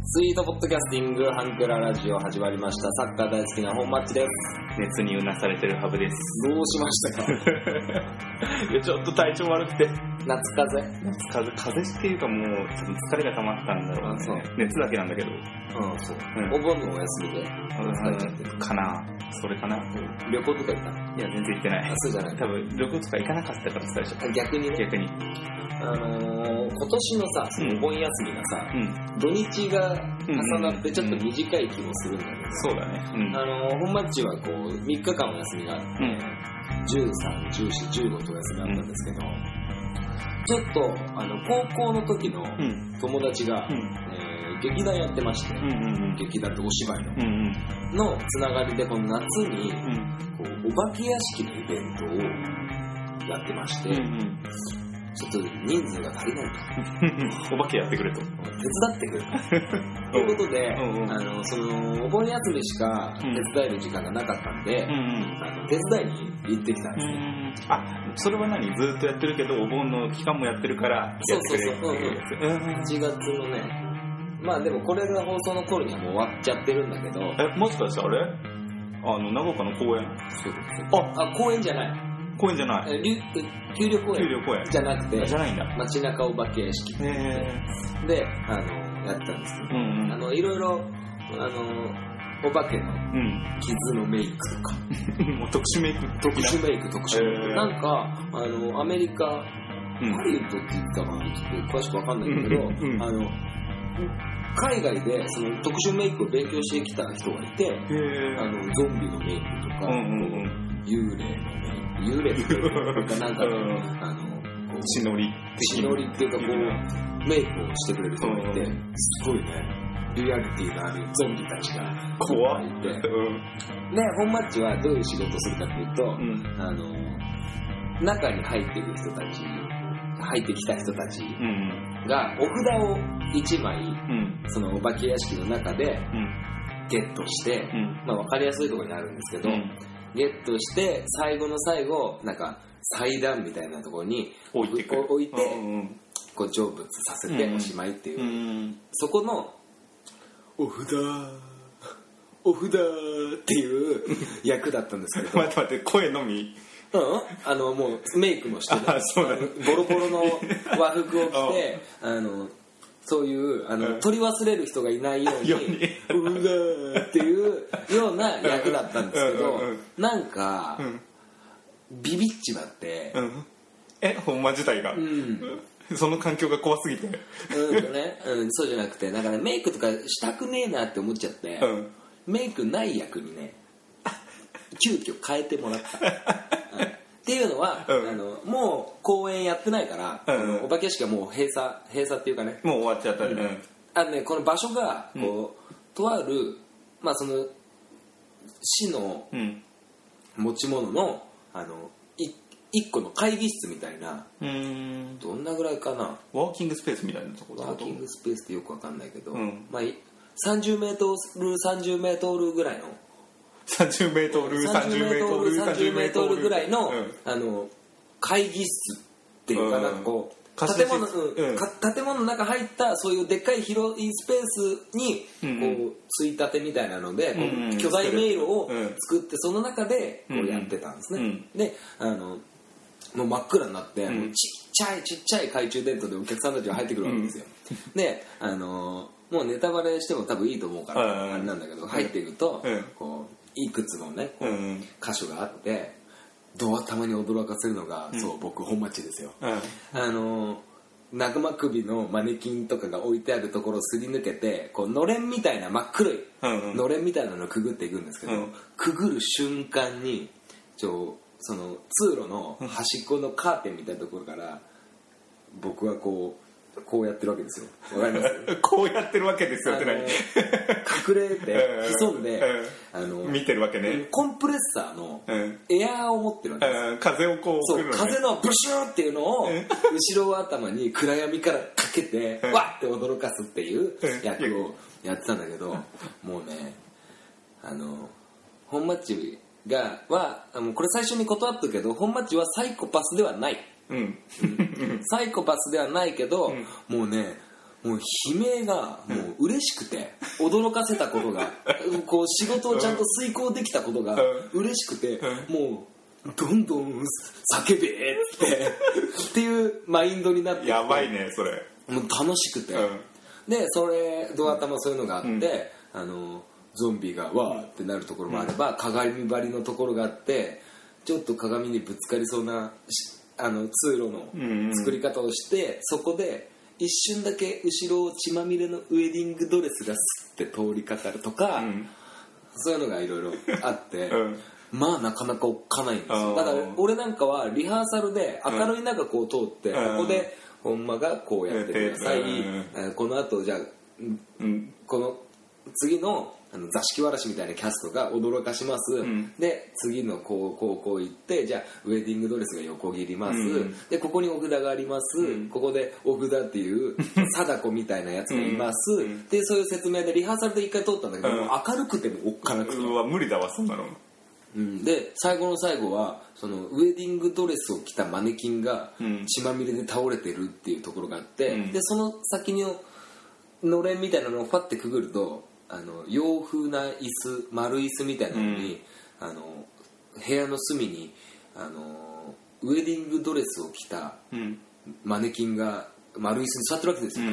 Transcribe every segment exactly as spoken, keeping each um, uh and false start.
スイートポッドキャスティングハンクララジオ始まりました。サッカー大好きな本マッチです。 熱にうなされてるハブです。 どうしましたか？ いやちょっと体調悪くて。 夏風邪？ 夏風邪風邪っていうかもう多分疲れが溜まったんだろうね。そう熱だけなんだけど。 うんそう。 うん、 お盆のお休みで疲れちゃってる。 かな。それかな。うん、 旅行とか行った？ いや全然行ってない。 あそうじゃない。 多分旅行とか行かなかったから疲れちゃった。 逆にね。 逆に。 あのー、今年のさ、そのお盆休みがさ、うん、土日が重なってちょっと短い気もするんだけど、うんうん、 そうだね、うん、あのー、本マッチはこうみっかかんお休みがあって、うん、じゅうさん、じゅうよん、じゅうごとお休みあったんですけど、うん、ちょっとあの高校の時の友達が、うんえー、劇団やってまして、うんうんうん、劇団とお芝居の、うんうん、のつながりでこの夏に、うん、こうお化け屋敷のイベントをやってまして、うんうんちょっと人数が足りないとお化けやってくれと手伝ってくれとということで、うんうん、あのそのお盆休みしか手伝える時間がなかったんで、うんうん、あの手伝いに行ってきたんですね、うん、 あ、それは何ずっとやってるけどお盆の期間もやってるからやってくれるっていうやつ、 うん、はちがつのねまあでもこれが放送の頃にはもう終わっちゃってるんだけどえ、もしかしてあれあの長岡の公園そうですあ、公園じゃない公園じゃない。 丘陵公園。 丘陵公園。 じゃなくて、 じゃないんだ。 街中お化け屋敷。 へで、あの、やったんですけど、うんうん、あの、いろいろ、あの、お化けの傷のメイクとか。 もう特殊メイク特殊メイク、特殊メイク。なんか、あの、アメリカ、ハリウッドって言ったかなちょっと詳しくわかんないんだけど、うんうん、あの、海外でその特殊メイクを勉強してきた人がいて、あのゾンビのメイクとか、うんうんうん、幽霊のメイク。幽霊っていうかなんか、うん、あの血のり血のりっていうかこうメイクをしてくれる人がいて、すごいねリアリティのあるゾンビたちが怖いて、うん、で本マッチはどういう仕事をするかというと、うん、あの中に入っている人たち入ってきた人たちがお札をいちまい、うん、そのお化け屋敷の中でゲットして、うん、まあ分かりやすいところにあるんですけど、うんゲットして最後の最後なんか祭壇みたいなところに置いてくる置いて、うんうん、こう成仏させておしまいっていう、うん、そこのお札お札っていう役だったんですけど待って待って声のみうんあのもうメイクもして、ね、 あそうだね、 ボロボロの和服を着てあのそういうあの、うん、取り忘れる人がいないようにうわっていうような役だったんですけど、うんうんうん、なんか、うん、ビビっちまって、 うん、え本間自体が、うん、その環境が怖すぎてうんね、うん、そうじゃなくてなんかねメイクとかしたくねえなって思っちゃって、うん、メイクない役にね急遽変えてもらったっていうのは、うん、あのもう公演やってないから、うん、あのお化け屋敷はもう閉鎖閉鎖っていうかねもう終わっちゃったね、うん、 あのねこの場所がこう、うん、とあるまあその市の持ち物のあのい一個の会議室みたいなうんどんなぐらいかなワーキングスペースみたいなところワーキングスペースってよくわかんないけど、うんまあ、さんじゅうメートルさんじゅうメートルぐらいのさんじゅうメートルさんじゅうメートルさんじゅうメートルぐらいの、うん、あの会議室っていうかなんかこう、うん、建物、うん、建物の中入ったそういうでっかい広いスペースにこうついたてみたいなので、うん、こう巨大迷路を作ってその中でこうやってたんですね、うん、であのもう真っ暗になって、うん、もうちっちゃいちっちゃい懐中電灯でお客さんたちが入ってくるわけですよ、うん、であのもうネタバレしても多分いいと思うからあれなんだけど入っていくとこういくつもねこう箇所があってドア玉に驚かせるのが、うん、そう僕本町ですよ、うん、あの長間首のマネキンとかが置いてあるところをすり抜けてこうのれんみたいな真っ黒い、うんうん、のれんみたいなのをくぐっていくんですけど、うん、くぐる瞬間にちょその通路の端っこのカーテンみたいなところから僕はこうこうやってるわけですよ。わかりますこうやってるわけですよって何隠れて潜んで、 あの見てるわけね。 コンプレッサーのエアーを持ってるわけですよ。 風をこう送るのね。 そう風のブシューっていうのを後ろ頭に暗闇からかけてわって驚かすっていう役をやってたんだけど、もうねあの本マッチがはもうこれ最初に断ったけど本マッチはサイコパスではない。うん、サイコパスではないけど、うん、もうねもう悲鳴がもう嬉しくて、驚かせたことがこう仕事をちゃんと遂行できたことが嬉しくて、もうどんどん叫べってっていうマインドになって、 やばいねそれ。 もう楽しくて、でそれドア頭そういうのがあって、あのゾンビがわーってなるところもあれば、鏡張りのところがあってちょっと鏡にぶつかりそうなあの通路の作り方をして、うんうん、そこで一瞬だけ後ろを血まみれのウェディングドレスがスッて通りかかるとか、うん、そういうのがいろいろあって、うん、まあなかなかおっかないんですよ。だから俺なんかはリハーサルで明るい中こう通って、うん、ここで本間がこうやってください、うん、この後じゃあ、うん、この次のあの座敷わらしみたいなキャストが驚かします、うん、で次のこうこうこう行ってじゃあウェディングドレスが横切ります、うん、でここにお札があります、うん、ここでお札っていう貞子みたいなやつがいます、うん、でそういう説明でリハーサルで一回通ったんだけど、うん、もう明るくてもおっかなくて、 うわ無理だわそんなの、 うん、で最後の最後はそのウェディングドレスを着たマネキンが血まみれで倒れてるっていうところがあって、うん、でその先にのれんみたいなのをパッてくぐるとあの洋風な椅子丸椅子みたいなのに、うん、あの部屋の隅にあのウェディングドレスを着たマネキンが丸椅子に座ってるわけですよ、うんうん、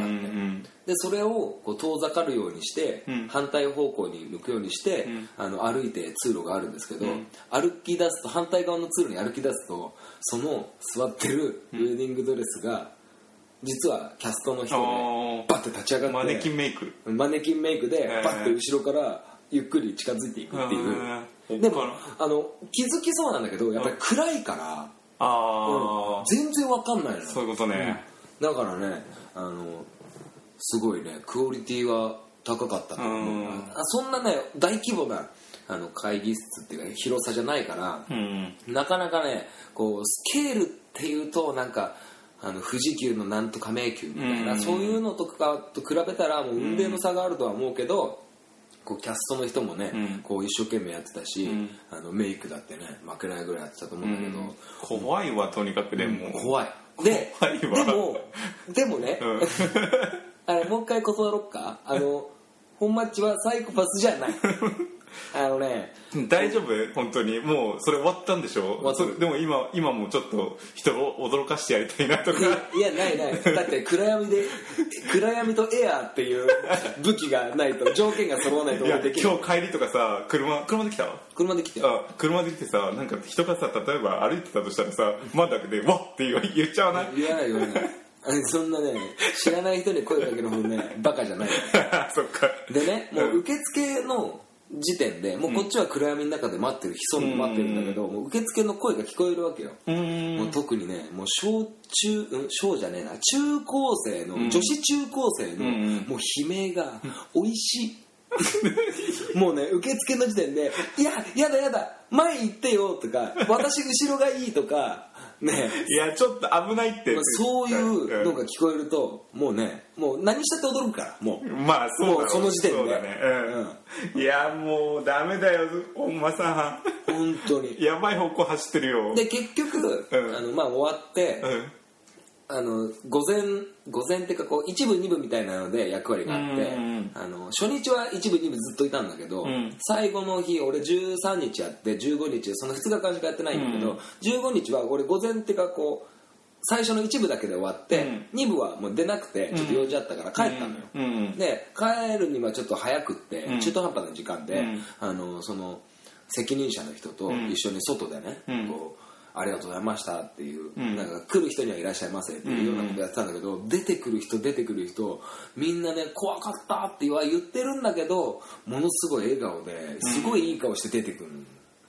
でそれをこう遠ざかるようにして、うん、反対方向に向くようにして、うん、あの歩いて通路があるんですけど、うん、歩き出すと反対側の通路に歩き出すとその座ってるウェディングドレスが実はキャストの人でバッて立ち上がってマネキンメイクマネキンメイクでバッて後ろからゆっくり近づいていくっていう、えー、でもあの気づきそうなんだけどやっぱり暗いからあ、うん、全然わかんないの。 そういうことね、 うん、だからねあのすごいねクオリティは高かったと思う。そんなね大規模なあの会議室っていうか広さじゃないから、うん、なかなかねこうスケールっていうとなんかあの富士急のなんとか迷宮みたいな、うん、そういうのとかと比べたらもう運命の差があるとは思うけど、こうキャストの人もね、うん、こう一生懸命やってたし、うん、あのメイクだってね負けないぐらいやってたと思うんだけど、うん、 怖いわとにかくでも、 うん、怖いで怖いわでもでもね、うん、あれもう一回断ろっかあの本マッチはサイコパスじゃないあのね大丈夫本当にもうそれ終わったんでしょ。それでも今今もちょっと人を驚かしてやりたいなとか。 いやないないだって暗闇で暗闇とエアーっていう武器がないと条件が揃わないと俺できない。今日帰りとかさ車車で来た車で来てあ車で来てさなんか人がさ例えば歩いてたとしたらさ窓開けてわっって言っちゃわない。 言わない言わないそんなね知らない人に声かけるほどねバカじゃないそっかでねもう受付の時点でもうこっちは暗闇の中で待ってる潜んで待ってるんだけど、もう受付の声が聞こえるわけよ。もう特にねもう小中、うん、小じゃねえな中高生の、女子中高生の、もう悲鳴が美味しいもうね受付の時点でいややだやだ前行ってよとか私後ろがいいとかね、 いやちょっと危ないって、まあ、 そういうのが聞こえるともうねもう何したって驚くからもうまあそうだろうもうその時点でそうだね、うんうん、いやもうダメだよ本間さん本当にやばい方向走ってるよ。 で結局、うん、あのまあ終わって、うんあの午前午前っていうかこう一部二部みたいなので役割があって、あの初日は一部二部ずっといたんだけど、うん、最後の日俺じゅうさんにちやってじゅうごにちそのふつかかんしかやってないんだけど、うん、じゅうごにちは俺午前っていうかこう最初の一部だけで終わって、うん、に部はもう出なくてちょっと用事あったから帰ったのよ、うんうん、で帰るにはちょっと早くって、うん、中途半端な時間で、うん、あのその責任者の人と一緒に外でね、うん、こうありがとうございましたっていう、うん、なんか来る人にはいらっしゃいませっていうようなことやってたんだけど、うん、出てくる人出てくる人みんなね怖かったって言ってるんだけどものすごい笑顔ですごいいい顔して出てくる、うん、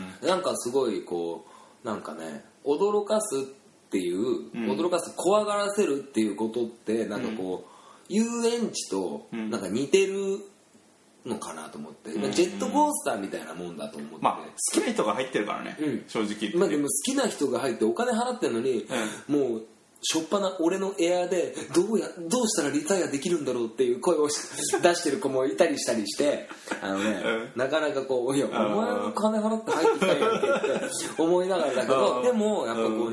なんかすごいこうなんかね驚かすっていう、うん、驚かす怖がらせるっていうことってなんかこう、うん、遊園地となんか似てるのかなと思って、うん、ジェットコースターみたいなもんだと思って、 まあ、好きな人が入ってるからね、うん、正直言って、 まあ、でも好きな人が入ってお金払ってるのに、うん、もうしょっぱな俺のエアでどうやどうしたらリタイアできるんだろうっていう声を出してる子もいたりしたりしてあのね、うん、なかなかこういやお前の金払って入ってきたよって言って思いながらだけどでもやっぱこうね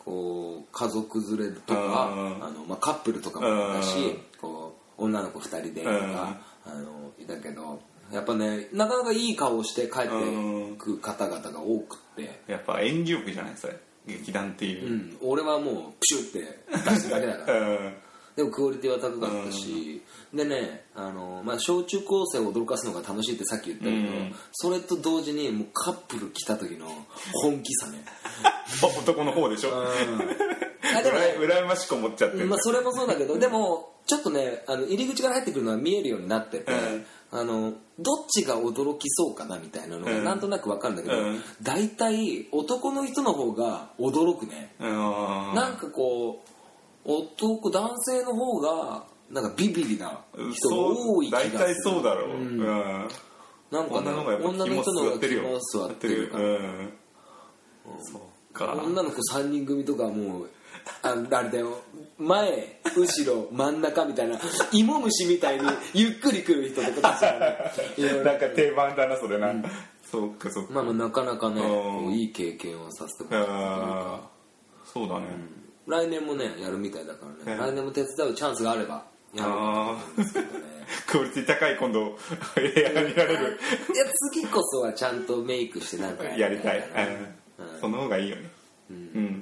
こう家族連れとかあの、まあ、カップルとかもだしこう女の子ふたりでとかあのいたけどやっぱねなかなかいい顔して帰ってく方々が多くってやっぱ演技力じゃないそれ劇団っていう、 うん、俺はもうプシュって出しただけだからでもクオリティは高かったしでねあの、まあ、小中高生を驚かすのが楽しいってさっき言ったけど、うん、それと同時にもうカップル来た時の本気さね男の方でしょ、うん、あでもね羨ましく思っちゃってる、 まあ、それもそうだけどでもちょっとねあの入り口から入ってくるのは見えるようになってて、うん、あのどっちが驚きそうかなみたいなのがなんとなく分かるんだけど、うん、大体男の人の方が驚くね、うん、なんかこう男男性の方がなんかビビリな人が多い気がする。 大体そうだろう、うん、 なんかね女の人の方が気も座ってるから、うんうん、そうか女の子さんにん組とかもう あ, あれだよ前後ろ真ん中みたいな芋虫みたいにゆっくり来る人とかたちがねなんか定番だなそれな、うん、そうかそうか、 まあ、なかなかねいい経験をさせてもらったというかそうだね、 うん来年もねやるみたいだからね、来年も手伝うチャンスがあればやると思うんですけどねクオリティ高い今度やられるいや次こそはちゃんとメイクしてなんかやりたい、うん、その方がいいよねうん、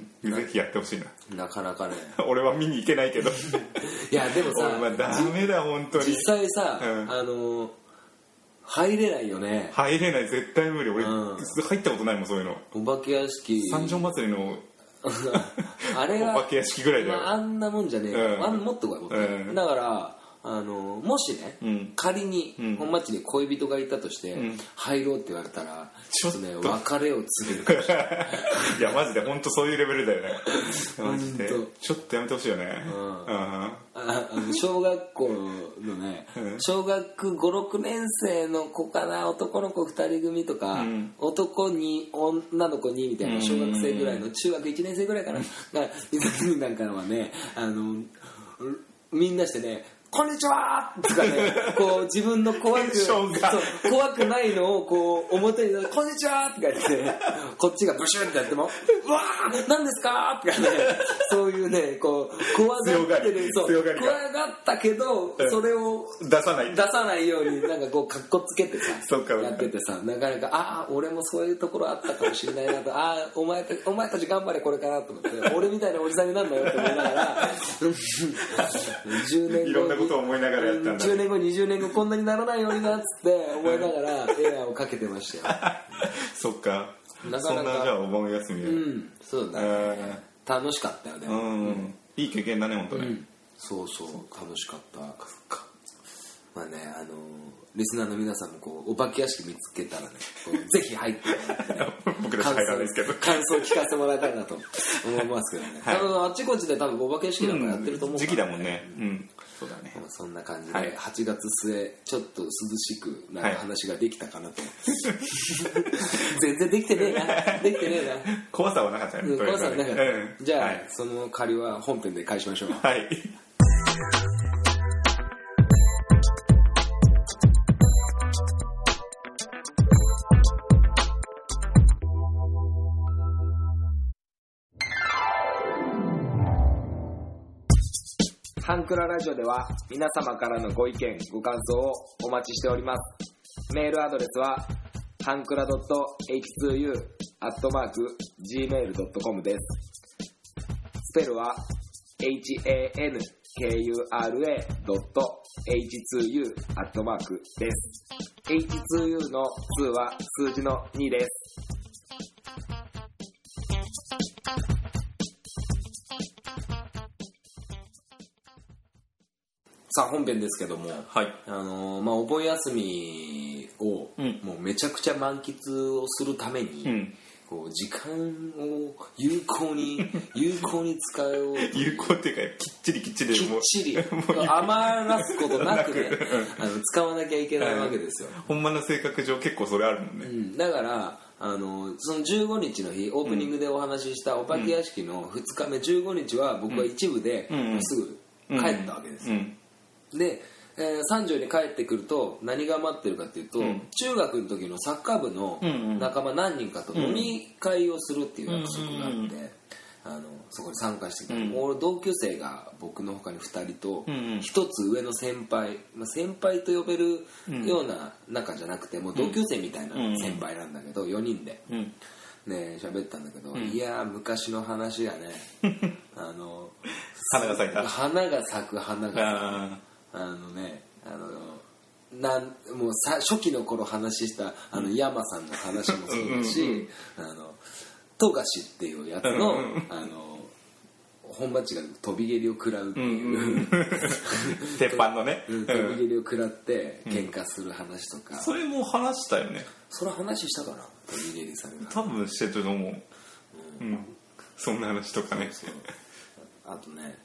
うん、ぜひやってほしいななかなかね俺は見に行けないけどいやでもさ俺はダメだ本当に実際さ、うん、あの入れないよね入れない絶対無理俺、うん、入ったことないもんそういうのお化け屋敷三条祭りのあれはお化け屋敷ぐらいだよ、 まあ、あんなもんじゃねえよ、うん、あんもっとこい、うん、だからあのもしね、うん、仮に本町に恋人がいたとして、うん、入ろうって言われたらちょっとね別れを告げるかもしれないいやマジで本当そういうレベルだよねマジでちょっとやめてほしいよね、うん、 ああの小学校のね、うん、小学ごろくねん生の子かな男の子ふたり組とか、うん、男に女の子にみたいな小学生ぐらいの中学いちねん生ぐらいかながいた時なんかはねあのみんなしてねこんにちはとかねこう自分の怖くそう怖くないのをこう表にこんにちはとか言ってこっちがブシュンってやってもうわー何ですかとかねそういうねこう怖がってるそう怖がったけどそれを出さない出さないようになんかこうかっこつけてさやっててさなかなかああ俺もそういうところあったかもしれないなとああお前たお前たち頑張れこれかなと思って俺みたいなおじさんになるのよって思いながらじゅうねんごにことを思いながらやったんだ、ね、 じゅうねんごにじゅうねんごこんなにならないようになっつって思いながらエアーをかけてましたよそっかなかなかそんなじゃあお盆休みで、 うん、そうだね楽しかったよね、 うんうん、いい経験だね本当ね、うん、 そうそう楽しかったまあねあのリスナーの皆さんもこうお化け屋敷見つけたらねぜひ入って僕ら入らないですけど感想聞かせてもらいたいなと思いますけどね、はい、多分あっちこっちで多分お化け屋敷なんかやってると思うから、ね、 時期だもんねうんそうだねそんな感じで、はい、はちがつ末ちょっと涼しくなる話ができたかなと、はい、全然できてねえなできてねえな怖さはなかったね、うん、 怖さはなかった、うん、じゃあ、はい、その借りは本編で返しましょうはいハンクララジオでは皆様からのご意見ご感想をお待ちしております。メールアドレスはハンクラ .エイチツーユー アットマーク ジーメール ドットコム です。スペルは ハンクラ ドット エイチツーユー アットマーク です。エイチツーユー のには数字のにです。さあ本編ですけども、 はいあのーまあ、お盆休みを、うん、もうめちゃくちゃ満喫をするために、うん、こう時間を有効に有効に使おう有効っていうかきっちりきっちりきっちり余らすことなくねあの使わなきゃいけないわけですよ、 うん、ほんまの性格上結構それあるもんね、 うん、だからあのそのじゅうごにちの日オープニングでお話ししたお化け屋敷のふつかめじゅうごにちは僕は一部ですぐ帰ったわけですよ、うんうんで、えー、三条に帰ってくると何が待ってるかっていうと、うん、中学の時のサッカー部の仲間何人かと飲み会をするっていう約束があって、 あのそこに参加してきた、うん、俺同級生が僕の他にふたりとひと、 うんうん、 つ上の先輩、まあ、先輩と呼べるような仲じゃなくてもう同級生みたいな先輩なんだけど、うん、よにんで、うん、ね喋ったんだけど、うん、いや昔の話がねあの花が咲いた花が咲く花が咲くあのねあのなんもうさ初期の頃話したあの山さんの話もそうだしあの富樫っていうやつの、うんうん、あの本町が飛び蹴りを食らうっていう、うんうん、 鉄板のね、 うん、飛び蹴りを食らって喧嘩する話とか、 うん、それも話したよね。 それ話したかな飛び蹴りされる多分してると思う、うんうん、そんな話とかね。 そうそうあとね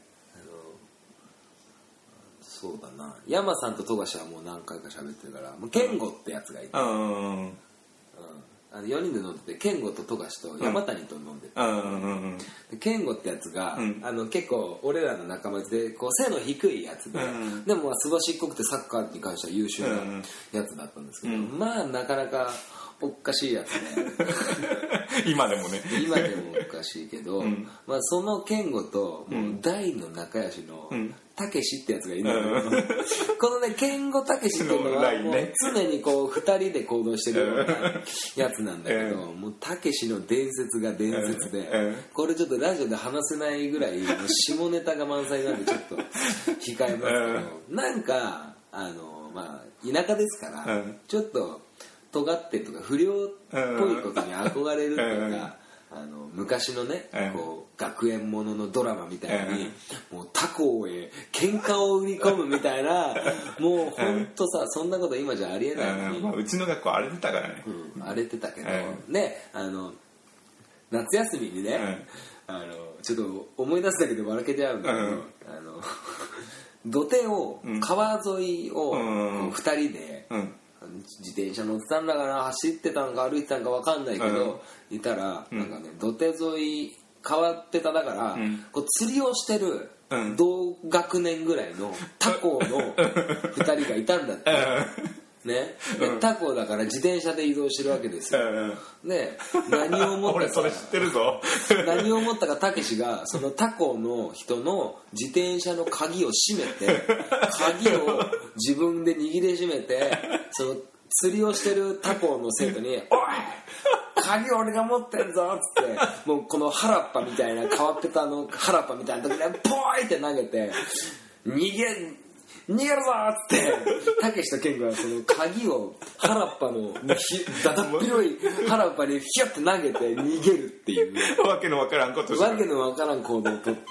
そうだな山さんと富樫はもう何回か喋ってるからもう健吾ってやつがいて、うんうん、あのよにんで飲んでて健吾と富樫と山谷と飲んでて、うんうん、で健吾ってやつが、うん、あの結構俺らの仲間でこう背の低いやつで、うん、でもまあすばしっこくてサッカーに関しては優秀なやつだったんですけど、うん、まあなかなかおかしいやつね今でもね今でもおかしいけど、うんまあ、その健吾ともう大の仲良しのたけしってやつがいるんだけど、うん、このね健吾たけしっていうのはもう常にこうふたりで行動してるようなやつなんだけど、うん、もうたけしの伝説が伝説で、うん、これちょっとラジオで話せないぐらい下ネタが満載なんでちょっと控えますけど、うん、なんかあの、まあ、田舎ですから、うん、ちょっと尖ってとか不良っぽいことに憧れるというか、うん、あの昔のね、うん、こう学園もののドラマみたいに、うん、もう他校へ喧嘩を売り込むみたいなもうほんとさ、うん、そんなこと今じゃありえないのに、 うんまあ、うちの学校荒れてたからね、 うん、荒れてたけど、うん、ねあの夏休みにね、うん、あのちょっと思い出すだけで笑けちゃうんだけど、うん、あの土手を川沿いをふたりで、うん自転車乗ってたんだから走ってたのか歩いてたのか分かんないけど、うん、いたらなんかね、うん、土手沿い変わってただから、うん、こう釣りをしてる同学年ぐらいの他校のふたりがいたんだって、ね、で他校だから自転車で移動してるわけですよ、うん、で何を思ったか俺それ知ってるぞ何を思ったかたけしがその他校の人の自転車の鍵を閉めて鍵を自分で握りしめてその釣りをしてる他校の生徒に「おい鍵俺が持ってんぞ」っつってもうこの原っぱみたいな変わってたあの原っぱみたいな時にポイって投げて逃げ逃げるぞーっつってたけしと健吾はその鍵を原っぱのだだっ広い原っぱにヒュッて投げて逃げるっていうわけのわからんことしてわけのわからん行動をとって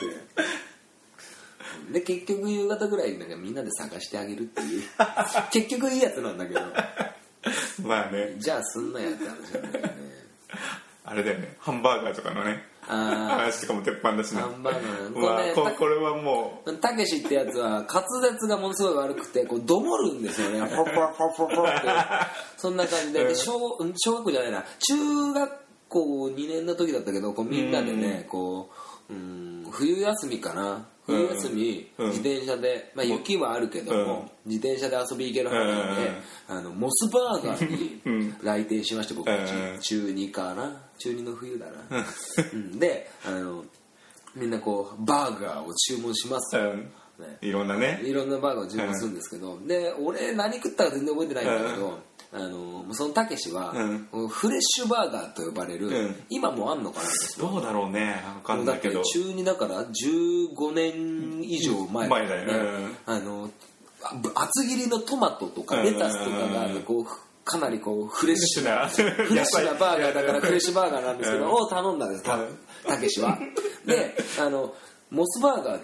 で結局夕方ぐらいになんかみんなで探してあげるっていう結局いいやつなんだけどまあねじゃあすんなやって話なんだよねあれだよねハンバーガーとかのね話とかも鉄板だしねハンバーガーこれ,、まあ、ここれはもうたけしってやつは滑舌がものすごい悪くてこうどもるんですよねポロポロポロポロポロってそんな感じで、で 小, 小学校じゃないな中学校にねんの時だったけどこうみんなでねこううん冬休みかな冬休み、うん、自転車で、まあ、雪はあるけども、うん、自転車で遊び行ける範囲で、うん、あのモスバーガーに来店しまして僕たち、うん、中にかな中にの冬だな、うん、であのみんなこうバーガーを注文しますと、 うんね、いろんなねいろんなバーガーを注文するんですけど、で俺何食ったか全然覚えてないんだけど、あのそのたけしは、うん、フレッシュバーガーと呼ばれる、うん、今もあんのかなどうだろうね分かんないけどだって中にだからじゅうごねん以上前だよね、うん、あの厚切りのトマトとかレタスとかがこうかなりこうフレッシュなフレッシュなバーガーだからフレッシュバーガーなんですけど、を頼んだんですたけしはであのモスバーガーって、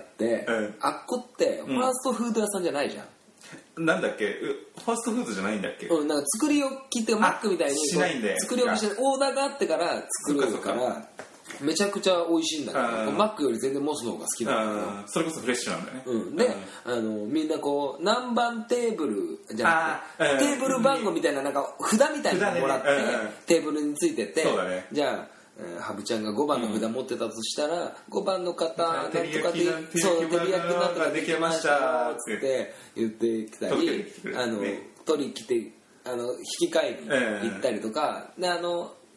うん、あっこってファーストフード屋さんじゃないじゃん、 なんだっけファーストフードじゃないんだっけ、 うん、なんか作り置きってマックみたいにしないんで作り置きしてオーダーがあってから作るからめちゃくちゃ美味しいんだけどマックより全然モスの方が好きなんだけどそれこそフレッシュなんだね、 うん、であのみんなこう何番テーブルじゃなくてテーブル番号みたいななんか札みたいなのもらって、ね、テーブルについてて、 そうだね、 じゃあハブちゃんがごばんの札持ってたとしたら、うん、ごばんの方なんとかでそう照り焼きなんとかできましたって言ってきたりあの取り来てあの引き換えに行ったりとか、であの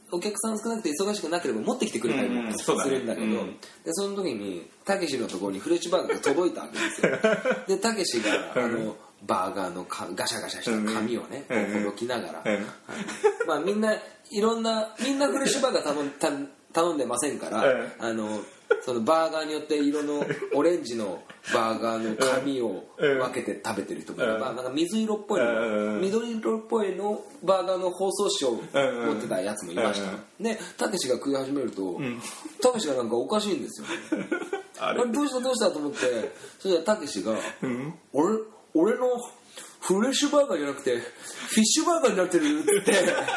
お客さん少なくて忙しくなければ持ってきてくれたりもするんだけど、うんうん そ, ねうん、でその時にたけしのところにフレッシュバーガーが届いたわけですよでたけしがあのバーガーのかガシャガシャした紙をね、うん、こうほどきながら、うん、まあみんないろんなみんなフレッシュバーガー頼んた頼んでませんから、うん、あのそのバーガーによって色のオレンジのバーガーの紙を分けて食べてる人もいれば、なんか水色っぽいの緑色っぽいのバーガーの包装紙を持ってたやつもいました。でたけしが食い始めるとたけしがなんかおかしいんですよあれどうしたどうしたと思って、そしたらたけしが、うん、俺俺のフレッシュバーガーじゃなくてフィッシュバーガーになってるって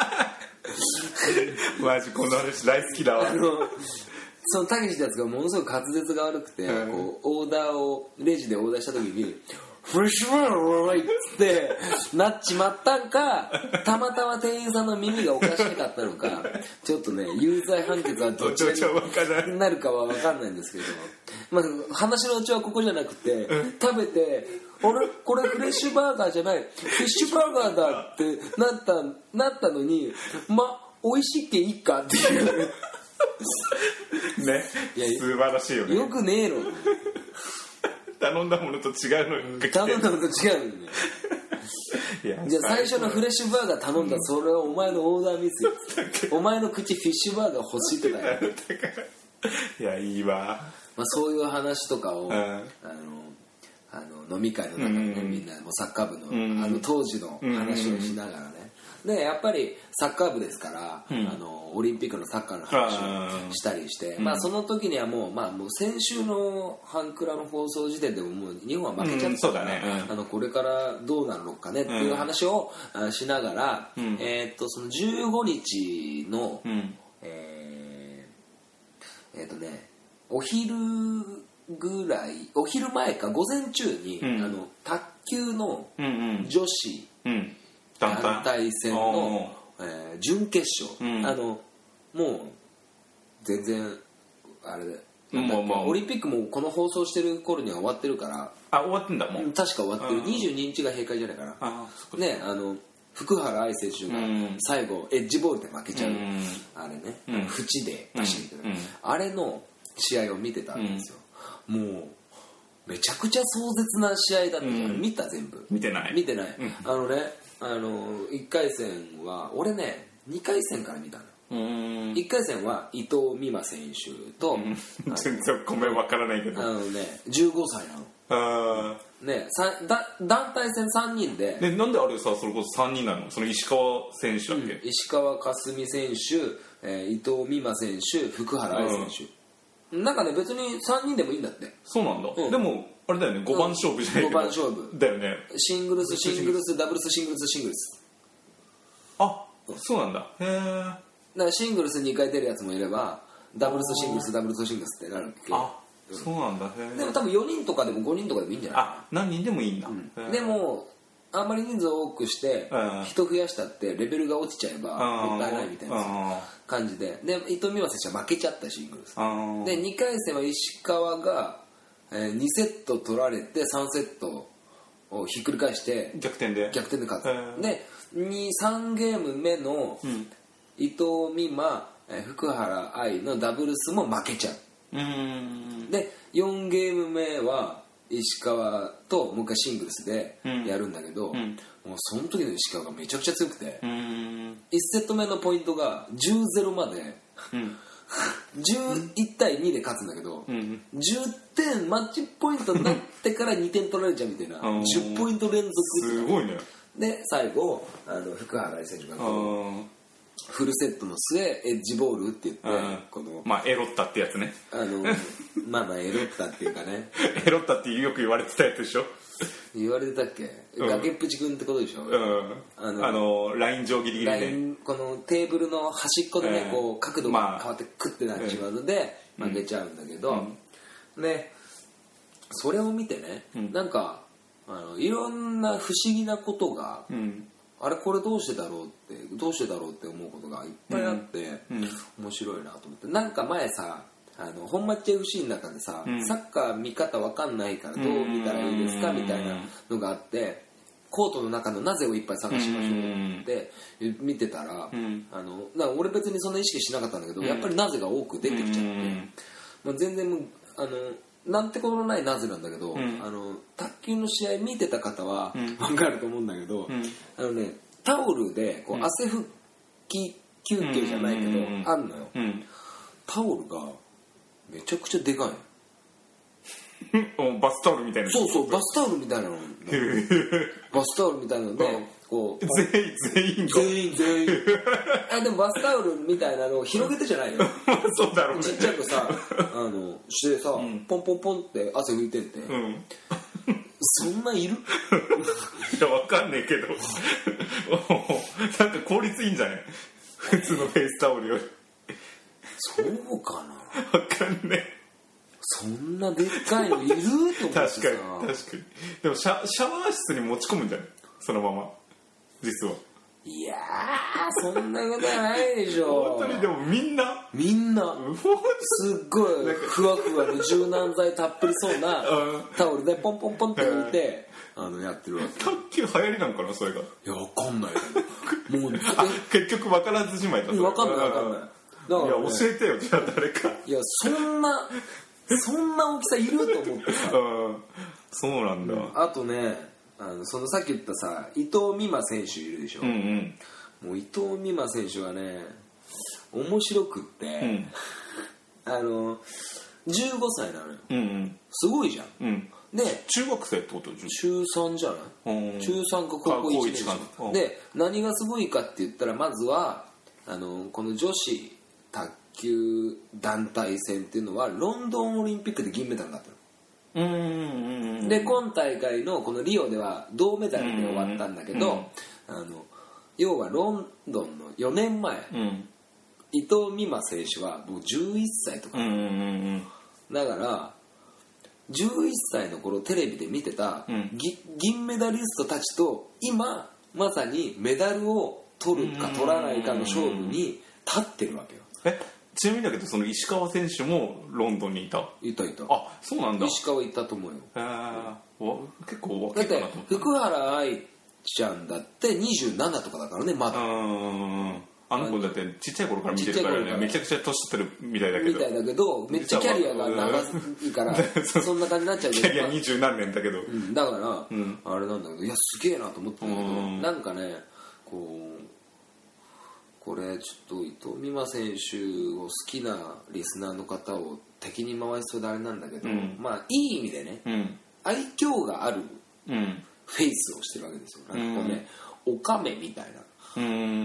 マジこの話大好きだわ。あのそのたけしってやつがものすごく滑舌が悪くて、うん、こうオーダーをレジでオーダーした時にフレッシュバーガーってなっちまったんか、たまたま店員さんの耳がおかしかったのか、ちょっとね有罪判決はどっちになるかは分かんないんですけれども、まあ、話のうちはここじゃなくて、うん、食べて俺これフレッシュバーガーじゃないフィッシュバーガーだってなったなったのに、ま美味しいっていいかっていうね、いや素晴らしいよね。 よくねえの頼んだものと違うのが来て頼んだものと違うのねいやじゃあ最初のフレッシュバーガー頼んだ、うん、それはお前のオーダーミスよお前の口フィッシュバーガー欲しいってだよいやいいわ、 まあ、そういう話とかを、うん、あのあの飲み会の中で、ね、うん、みんなもうサッカー部の、うん、あの当時の話をしながらね、でやっぱりサッカー部ですから、うん、あのオリンピックのサッカーの話をしたりして、まあ、その時にはもう、まあ、もう先週のハンクラの放送時点でももう日本は負けちゃったから、うんねうん、あのこれからどうなるのかねっていう話をしながら、うん、えー、っとそのじゅうごにちの、うん、えー、えー、っとねお昼ぐらいお昼前か午前中に、うん、あの卓球の女子、うんうん団体戦の、えー、準決勝、うん、あのもう全然あれで、もうもうオリンピックもこの放送してる頃には終わってるから、 あ終わってんだもん、 確か終わってる、にじゅうににちが閉会じゃないかな、あね、あの福原愛選手が最後、うん、エッジボールで負けちゃう、うん、あれね、うん、縁で走ってる、うん、あれの試合を見てたんですよ、うん、もうめちゃくちゃ壮絶な試合だったじゃん、うん、見た全部見てない見てない、うん、あのねあのいっかい戦は俺ねにかい戦から見たの。うーんいっかい戦は伊藤美誠選手と、うん、 全然ごめん分からないけど、 あのねじゅうごさいなの。あねさだ団体戦さんにんで、 ね、なんであれさそれこそさんにんなの？その石川選手だっけ、 うん、石川佳純選手、えー、伊藤美誠選手福原愛選手、うん、なんかね別にさんにんでもいいんだって。 そうなんだ、うん、でもあれだよねごばん勝負じゃないけど、 ごばん勝負だよね。 シングルスシングルスダブルスシングルスシングルス、 あそうなんだ。へえ。だからシングルスにかい出るやつもいればダブルスシングルスダブルスシングルスってなるっけ。 あそうなんだ。へえ。 でも多分よにんとかでもごにんとかでもいいんじゃないかな。 あ何人でもいいんだ、 うん、でもあんまり人数を多くして人増やしたってレベルが落ちちゃえばもったいないみたいな感じで、で伊藤美誠選手は負けちゃったシングルスで、にかい戦は石川がにセット取られてさんセットをひっくり返して逆転で逆転で勝つ。でさんゲーム目の伊藤美誠福原愛のダブルスも負けちゃう。うーんでよんゲーム目は石川ともう一回シングルスでやるんだけど、うん、もうその時の石川がめちゃくちゃ強くて、うん、いちセット目のポイントが じゅうたいゼロ まで、うん、じゅういちたいにで勝つんだけど、うん、じゅってんマッチポイントになってからにてん取られちゃうみたいなじゅうポイント連続すごいね。 で最後あの福原愛選手がフルセットの末エッジボールって言って、このまあエロったってやつね。 あのまあまあエロったっていうかねエロったってよく言われてたやつでしょ。 言われてたっけ、うん、崖っぷちくんってことでしょ、うん、 あのあのライン上ギリギリで、ね、 このテーブルの端っこでね、うん、こう角度が変わってクッてなっちまうので、まあ、負けちゃうんだけど、うん、でそれを見てね、うん、なんかあのいろんな不思議なことが、うんあれこれどうしてだろうってどうしてだろうって思うことがいっぱいあって、うんうん、面白いなと思って。なんか前さあの本町 エフシー の中でさ、うん、サッカー見方わかんないからどう見たらいいですかみたいなのがあって、 コートの中のなぜをいっぱい探しましょうって見てたら、うん、あのだから俺別にそんな意識しなかったんだけど、うん、やっぱりなぜが多く出てきちゃって、うんまあ、全然もうあのなんてことのないなぜなんだけど、うん、あの卓球の試合見てた方は分かると思うんだけど、うん、あのねタオルでこう汗拭き休憩じゃないけど、うん、あんのよ、うん、タオルがめちゃくちゃでかいのバスタオルみたいな。 そうそうバスタオルみたいなのバスタオルみたいなので、うん、こう全員全員全員全員あでもバスタオルみたいなのを広げてじゃないよそうだろうね。 ちっちゃくさあのしてさ、うん、ポンポンポンって汗拭いてって、うん、そんないるいやわかんねえけどなんか効率いいんじゃない普通のフェイスタオルよりそうかなわかんねえ。 そんなでっかいのいると思ってさ確かに確かに。でもシャ、シャワー室に持ち込むんじゃないそのまま実は。 いやーそんなことはないでしょ本当に。でもみんなみんなすっごいふわふわで柔軟剤たっぷりそうなタオルでポンポンポンって置いてあのやってるわけ。 卓球流行りなのかなそれが。いやわかんないもう結局分からずじまいだった。 わかんないわかんないだから、ね、いや教えてよじゃあ誰か。 いやそんなそんな大きさいると思ってさそうなんだ、うん、 あとねあのそのさっき言ったさ伊藤美誠選手いるでしょ、うんうん、もう伊藤美誠選手はね面白くって、うん、あのじゅうごさいなのよ、うんうん、すごいじゃん、うん、で中学生ってこと中さんじゃない中さんか高校いちねん生で何がすごいかって言ったらまずはあのこの女子卓球団体戦っていうのはロンドンオリンピックで銀メダルだったの。うんうんうんで今大会のこのリオでは銅メダルで終わったんだけど、うんうん、あの要はロンドンのよねんまえ、うん、伊藤美誠選手はもうじゅういっさいとか、うんうんうん、だからじゅういっさいの頃テレビで見てた、うん、銀メダリストたちと今まさにメダルを取るか取らないかの勝負に立ってるわけよ。 えちなみにだけどその石川選手もロンドンにいたいたいた。 あそうなんだ。 石川行ったと思うよ。へえ結構若いかなと思った。だって福原愛ちゃんだってにじゅうななとかだからねまだ。うんあの子だってちっちゃい頃から見てるからねめちゃくちゃ年取ってるみたいだけどみたいだけどめっちゃキャリアが長いからそんな感じになっちゃうけどキャリア二十何年だけど、 うん、だから、うん、あれなんだけどいやすげえなと思ったんだけどなんかねこうこれちょっと伊藤美誠選手を好きなリスナーの方を敵に回しそうであれなんだけど、うん、まあいい意味でね、うん、愛嬌があるフェイスをしてるわけですよ。なんかこうね、おかめみたいな、うん、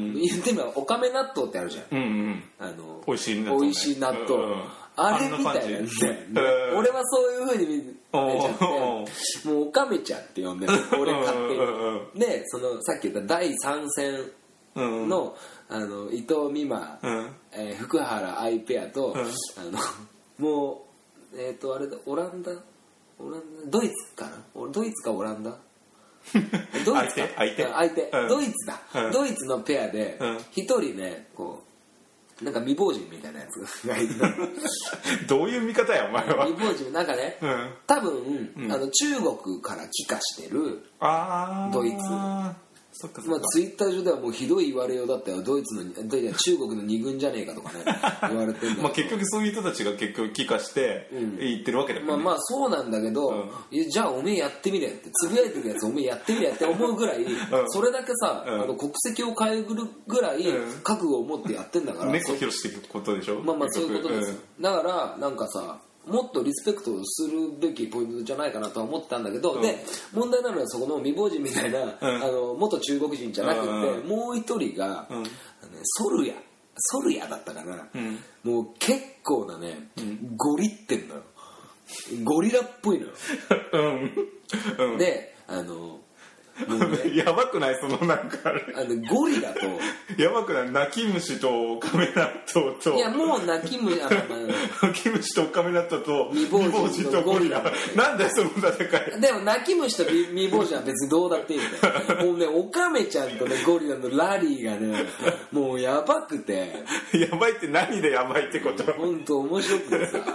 言ってみればおかめ納豆ってあるじゃん、うんうん、あのおいしい納豆、ね、 おいしい納豆、うん、あれみたいなんで、ね、俺はそういう風に見えちゃってもうおかめちゃんって呼んでる俺勝手にでそのさっき言っただいさん戦の、うん、あの伊藤美誠、うんえー、福原愛ペアと、うん、あのもうえっ、ー、とあれだオランダオランダドイツかなドイツかオランダドイツか相手相手、うん、ドイツだ、うん、ドイツのペアで一、うん、人ねこうなんか未亡人みたいなやつがいるどういう見方やお前は。 未亡人なんかね、うん、多分、うん、あの中国から帰化してるドイツそっかそっか、まあ、ツイッター上ではもうひどい言われようだったよドイツの中国の二軍じゃねえかとかね言われてるんだけどまあ結局そういう人たちが結局帰化して言ってるわけだから、 ねうん、まあまあそうなんだけど、うん、じゃあおめえやってみれってつぶやいてるやつおめえやってみれって思うぐらい、うん、それだけさ、うん、あの国籍を変えるぐらい覚悟を持ってやってんだから、うん、 猫広していくことでしょ。 まあまあそういうことです、うん、だからなんかさもっとリスペクトするべきポイントじゃないかなとは思ってたんだけど、うん、で問題なのはそこの未亡人みたいな、うん、あの元中国人じゃなくて、うん、もう一人が、うん、ソルヤソルヤだったかな、うん、もう結構なね、うん、ゴリってんのよゴリラっぽいのよ、うんうん、であのもうね、やばくないそのなんかあれあのゴリラとやばくない泣き虫とオカメ納豆といやもう泣き虫あ泣き虫とオカメ納豆と未亡人とゴリラなんだよその戦い。 でも泣き虫と未亡人は別にどうだっていいんだよもうねオカメちゃんとねゴリラのラリーがねもうやばくてやばいって何でやばいってこと。 本当面白くてさ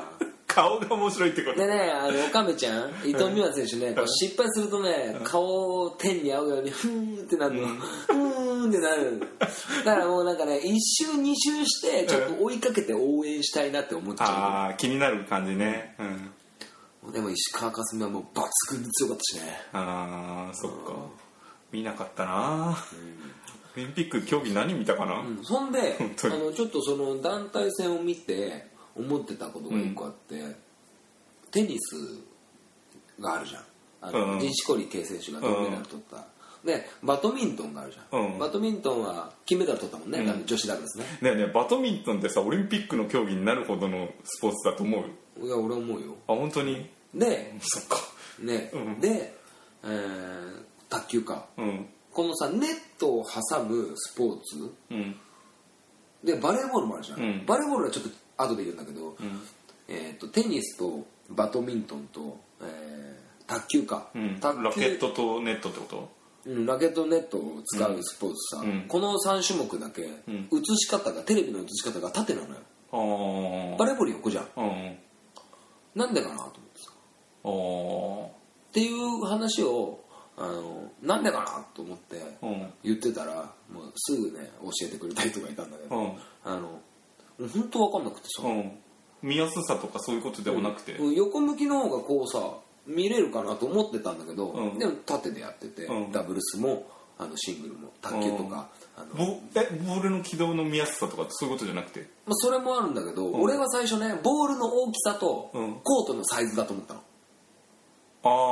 顔が面白いってことでね、あの岡部ちゃん伊藤美誠選手ね、こう失敗するとね、顔を天に合うようにふーんってなるの、うん、ふーんってなる。だからもうなんかね、一周二周してちょっと追いかけて応援したいなって思っちゃう、うん、 ああ気になる感じね、 うん、でも石川佳純はもう抜群に強かったしね。 ああそっか、見なかったな、うん、オリンピック競技何見たかな、 うん、そんであのちょっとその団体戦を見て思ってたことが一個あって、うん、テニスがあるじゃん、あの、うん、錦織圭選手が銅メダル取った、うん、でバドミントンがあるじゃん、うん、バドミントンは金メダル取ったもんね、うん、女子ダブルスね。 ねえねえバドミントンってさオリンピックの競技になるほどのスポーツだと思う？ いや俺思うよ。 あ本当に？ でそっかね、うん、で、えー、卓球か、 うん、 このさネットを挟むスポーツ、うん、でバレーボールもあるじゃん、うん、バレーボールはちょっと後で言うんだけど、うんえー、とテニスとバドミントンと、えー、卓球か、 うん、卓球ラケットとネットってこと？ うん、ラケットネットを使うスポーツさ、うん、このさん種目だけ、うん、映し方がテレビの映し方が縦なのよ。バレーボール横じゃん、うん、なんでかなと思ってさっていう話をあのなんでかなと思って言ってたら、もうすぐね教えてくれた人がいたんだけど、うん、あの本当分かんなくてさ、うん、 見やすさとかそういうことではなくて、 うん、横向きの方がこうさ見れるかなと思ってたんだけど、うん、でも縦でやってて、うん、ダブルスもあのシングルも卓球とか、 うん、あの ボ, えボールの軌道の見やすさとかそういうことじゃなくて、 まあ、それもあるんだけど、うん、俺は最初ねボールの大きさとコートのサイズだと思ったの。あ、うん、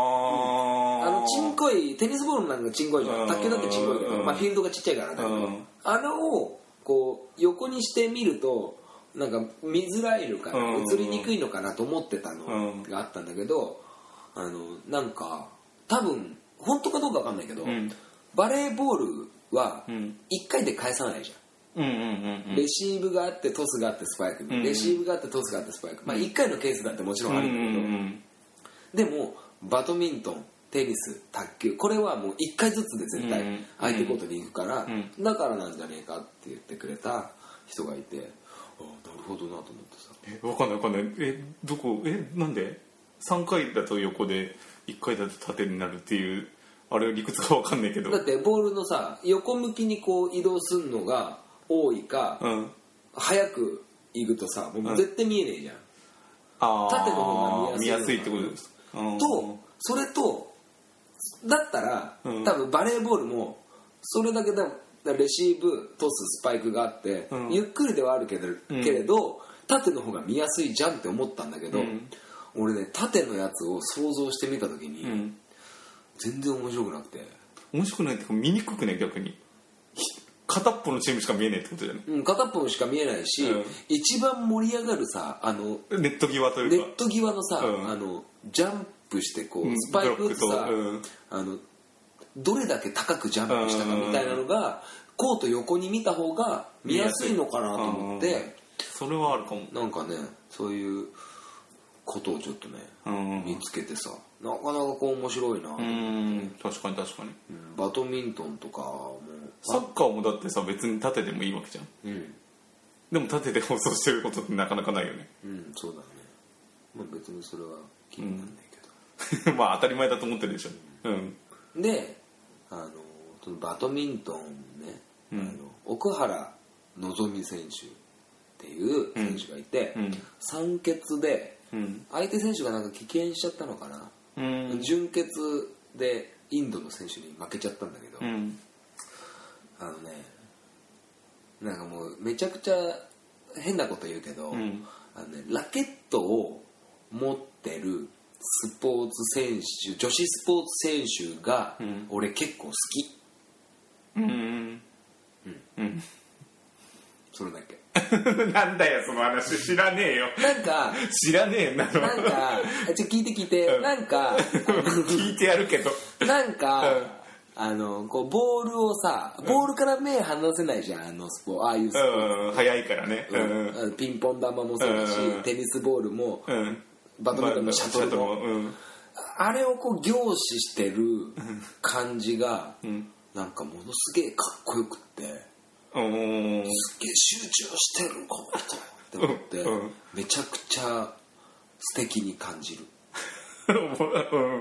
あのちんこいテニスボールなんかちんこいじゃん、卓球だってちんこいけど、うんまあ、フィールドがちっちゃいからだけど、うん、あれをこう横にしてみるとなんか見づらいのかな、うん、映りにくいのかなと思ってたのがあったんだけど、あのなんか多分本当かどうか分かんないけど、うん、バレーボールはいっかいで返さないじゃん、うんうんうんうん、レシーブがあってトスがあってスパイク、うんうん、レシーブがあってトスがあってスパイク、まあ、いっかいのケースだってもちろんあるんだけど、うんうんうん、でもバドミントンテニス卓球これはもういっかいずつで絶対相手コートに行くから、うんうん、だからなんじゃねえかって言ってくれた人がいて、ああなるほどなと思ってさ。 え分かんない分かんないえどこえなんでさんかいだと横でいっかいだと縦になるっていうあれ理屈が分かんないけど、 だってボールのさ横向きにこう移動するのが多いか、うん、早く行くとさもう絶対見えねえじゃん、うん、あ縦の方が見やすいってことです。 とそれとだったら、うん、多分バレーボールもそれだけでレシーブトススパイクがあって、うん、ゆっくりではあるけど、うん、けれど縦の方が見やすいじゃんって思ったんだけど、うん、俺ね縦のやつを想像してみた時に、うん、全然面白くなくて。 面白くないっていうか見にくくね逆に片っぽのチームしか見えないってことじゃない、 うん、片っぽのしか見えないし、うん、一番盛り上がるさあのネット際というかネット際のさ、うん、あのジャンプしてこうスパイクってさ、うん、あのどれだけ高くジャンプしたかみたいなのがコート横に見た方が見やすいのかなと思って、 それはあるかも。 なんかねそういうことをちょっとね、うん、見つけてさなかなかこう面白いなと思って、うん、 確かに確かに、 うん、バドミントンとかもサッカーもだってさ別に縦でもいいわけじゃん、うん、でも縦で放送してることってなかなかないよね。 うんそうだね、まあ、別にそれは気にならないけど、うん、まあ当たり前だと思ってるでしょ、 うん、であのそのバドミントンね、うん、あの奥原希美選手っていう選手がいて、うん、三決で相手選手がなんか棄権しちゃったのかな、うん、準決でインドの選手に負けちゃったんだけど、うん、あのねなんかもうめちゃくちゃ変なこと言うけど、うん、あのね、ラケットを持ってるスポーツ選手女子スポーツ選手が俺結構好き。うんうん、うん、それだけなんだよその話知らねえよ。 なんか知らねえなの。 なんかちょ聞いて聞いて、うん、なんか聞いてやるけどなんか、うん、あのこうボールをさボールから目離せないじゃんあのスポああいうスポーツ、 うん、早いからね、 うん、ピンポン玉もそうだし、うん、テニスボールも、うん、バドミントンのシャトルも、うん、あれをこう凝視してる感じが、うん、なんかものすげえかっこよくって、すげえ集中してるこの人って思って、うんうん、めちゃくちゃ素敵に感じるうん、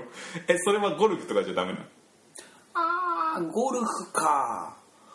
えそれはゴルフとかじゃダメなの？ あーゴルフか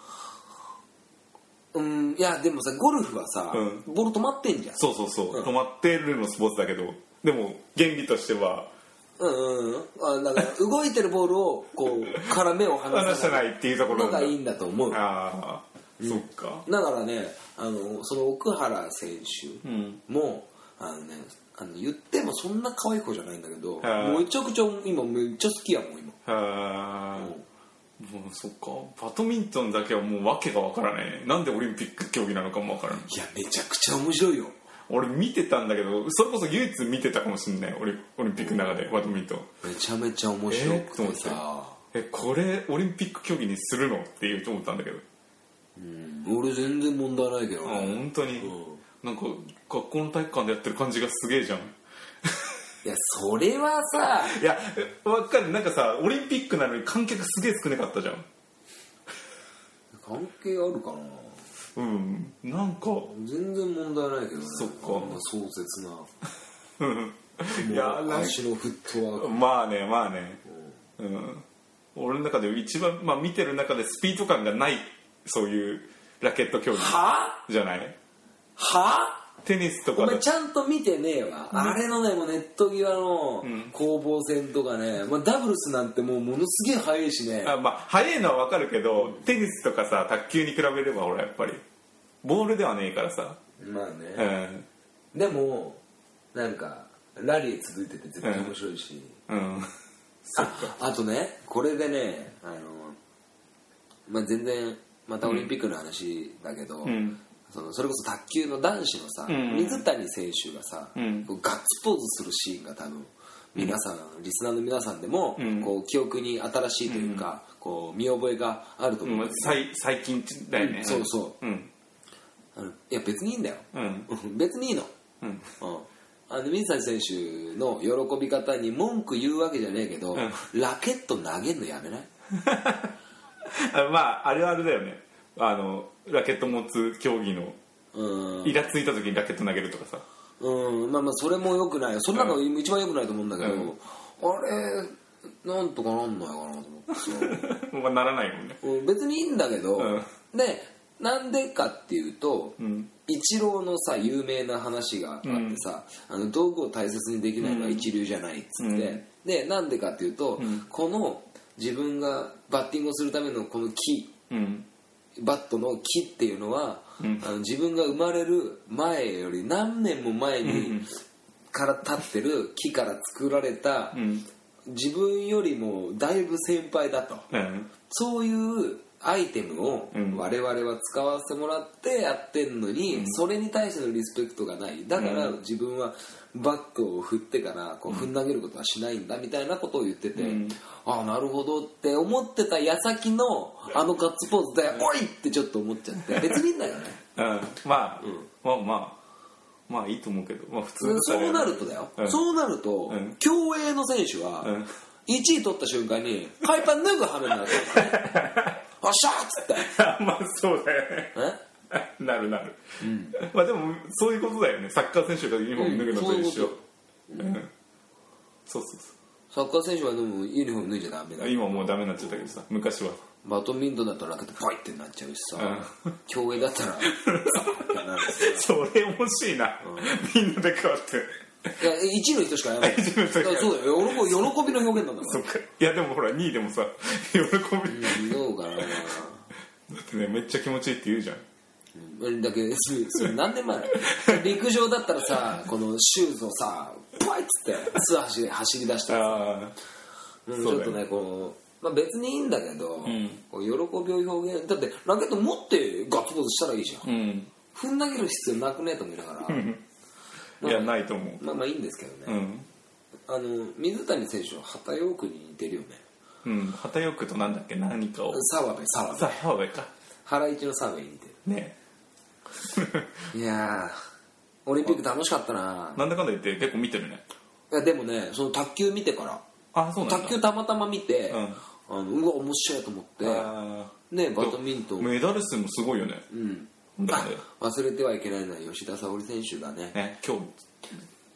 うんいやでもさゴルフはさ、うん、ボール止まってんじゃんそうそうそう、うん、止まってるのスポーツだけどでも原理としてはうんうんあだから動いてるボールをこうから目を離さないっていうところがいいんだと思うああ、うん、そっかだからねあのその奥原選手も、うん、あのねあの言ってもそんな可愛い子じゃないんだけどめちゃくちゃ今めっちゃ好きやもん今あもうそっかバドミントンだけはもう訳が分からないなんでオリンピック競技なのかも分からないいやめちゃくちゃ面白いよ俺見てたんだけどそれこそ唯一見てたかもしれないオリ、オリンピックの中でバドミントンめちゃめちゃ面白くてさえー、えこれオリンピック競技にするのって言うと思ったんだけどうん俺全然問題ないけどねあ本当に、うん、なんか学校の体育館でやってる感じがすげえじゃんいやそれはさいや分かるなんかさオリンピックなのに観客すげえ少なかったじゃん関係あるかなうんなんか全然問題ないけどねそっかあんな壮絶ないや足のフットワークまあねまあね、うん、うん、俺の中で一番、まあ、見てる中でスピード感がないそういうラケット競技じゃないはテニスとかお前ちゃんと見てねえわ、うん、あれのねもうネット際の攻防戦とかね、まあ、ダブルスなんてもうものすげえ速いしねあ、まあ、速いのは分かるけどテニスとかさ卓球に比べればほらやっぱりボールではねえからさまあね、うん、でもなんかラリー続いてて絶対面白いし、 うん、うん、 あ, あとねこれでねあの、まあ、全然またオリンピックの話だけど、うん、そのそれこそ卓球の男子のさ、うん、水谷選手がさ、うん、こうガッツポーズするシーンが多分皆さん、うん、リスナーの皆さんでも、うん、こう記憶に新しいというか、うん、こう見覚えがあると思うんだけど、 うん、最近だよね、うん、 そうそう、うん、あのいや別にいいんだよ、うん、別にいいの、うんうん、あの水谷選手の喜び方に文句言うわけじゃねえけど、うん、ラケット投げるのやめないまああれはあれだよねあのラケット持つ競技のイラついた時にラケット投げるとかさうんまあまあそれも良くないそんなの一番良くないと思うんだけど、うん、あれなんとかなんないかなと思ってまあならないもんね別にいいんだけど、うん、でなんでかっていうと、うん、イチローのさ有名な話があってさ、うん、あの道具を大切にできないのは一流じゃないっつって、うん、でなんでかっていうと、うん、この自分がバッティングをするためのこの木、うん、バットの木っていうのは、うん、あの自分が生まれる前より何年も前にから立ってる木から作られた、うん、自分よりもだいぶ先輩だと、うん、そういうアイテムを我々は使わせてもらってやってんのに、うん、それに対してのリスペクトがないだから自分はバットを振ってからこう踏ん投げることはしないんだみたいなことを言ってて、うん、ああなるほどって思ってた矢先のあのガッツポーズで「おい!」ってちょっと思っちゃって別にいいんだよね、 うん、まあ、うん、まあまあまあいいと思うけど、まあ、普通そうなるとだよ、うん、そうなると、うん、競泳の選手は、うん、いちい取った瞬間に海パン脱ぐ羽目になってるからねあっしゃーっつってまあそうだよねなるなる、うん、まあでもそういうことだよねサッカー選手がユニフォーム脱ぐのと一緒、うんうん、そうそうそうサッカー選手はでもユニフォーム脱いじゃダメだ今もうダメになっちゃったけどさ昔はバドミントンだったらラケットパイってなっちゃうしさ、うん、競泳だったらそれ面白いな、うん、みんなで変わっていやいちの人しかやらないそうだよ喜びの表現なんだからそっかいやでもほらにいでもさ喜び、 うん、どうかなだってねめっちゃ気持ちいいって言うじゃん、 うん、だけどそれ何年前陸上だったらさこのシューズをさパイっつって素足で走り出したらさ、うん、ちょっとねこう、まあ、別にいいんだけど、うん、こう喜びを表現だってラケット持ってガッツポーズしたらいいじゃん、うん、踏ん投げる必要なくねえと思いながらいやないと思うまあまあいいんですけどね、うん、あの水谷選手は畑陽区に似てるよねうん畑陽区となんだっけ何かを澤部澤部澤部か原市の澤部に似てるねいやーオリンピック楽しかったななんだかんだ言って結構見てるねいやでもねその卓球見てからあそうなんだ卓球たまたま見て、うん、あのうわ面白いと思ってねバドミントンメダル数もすごいよねうん忘れてはいけないのは吉田沙保里選手がねね今日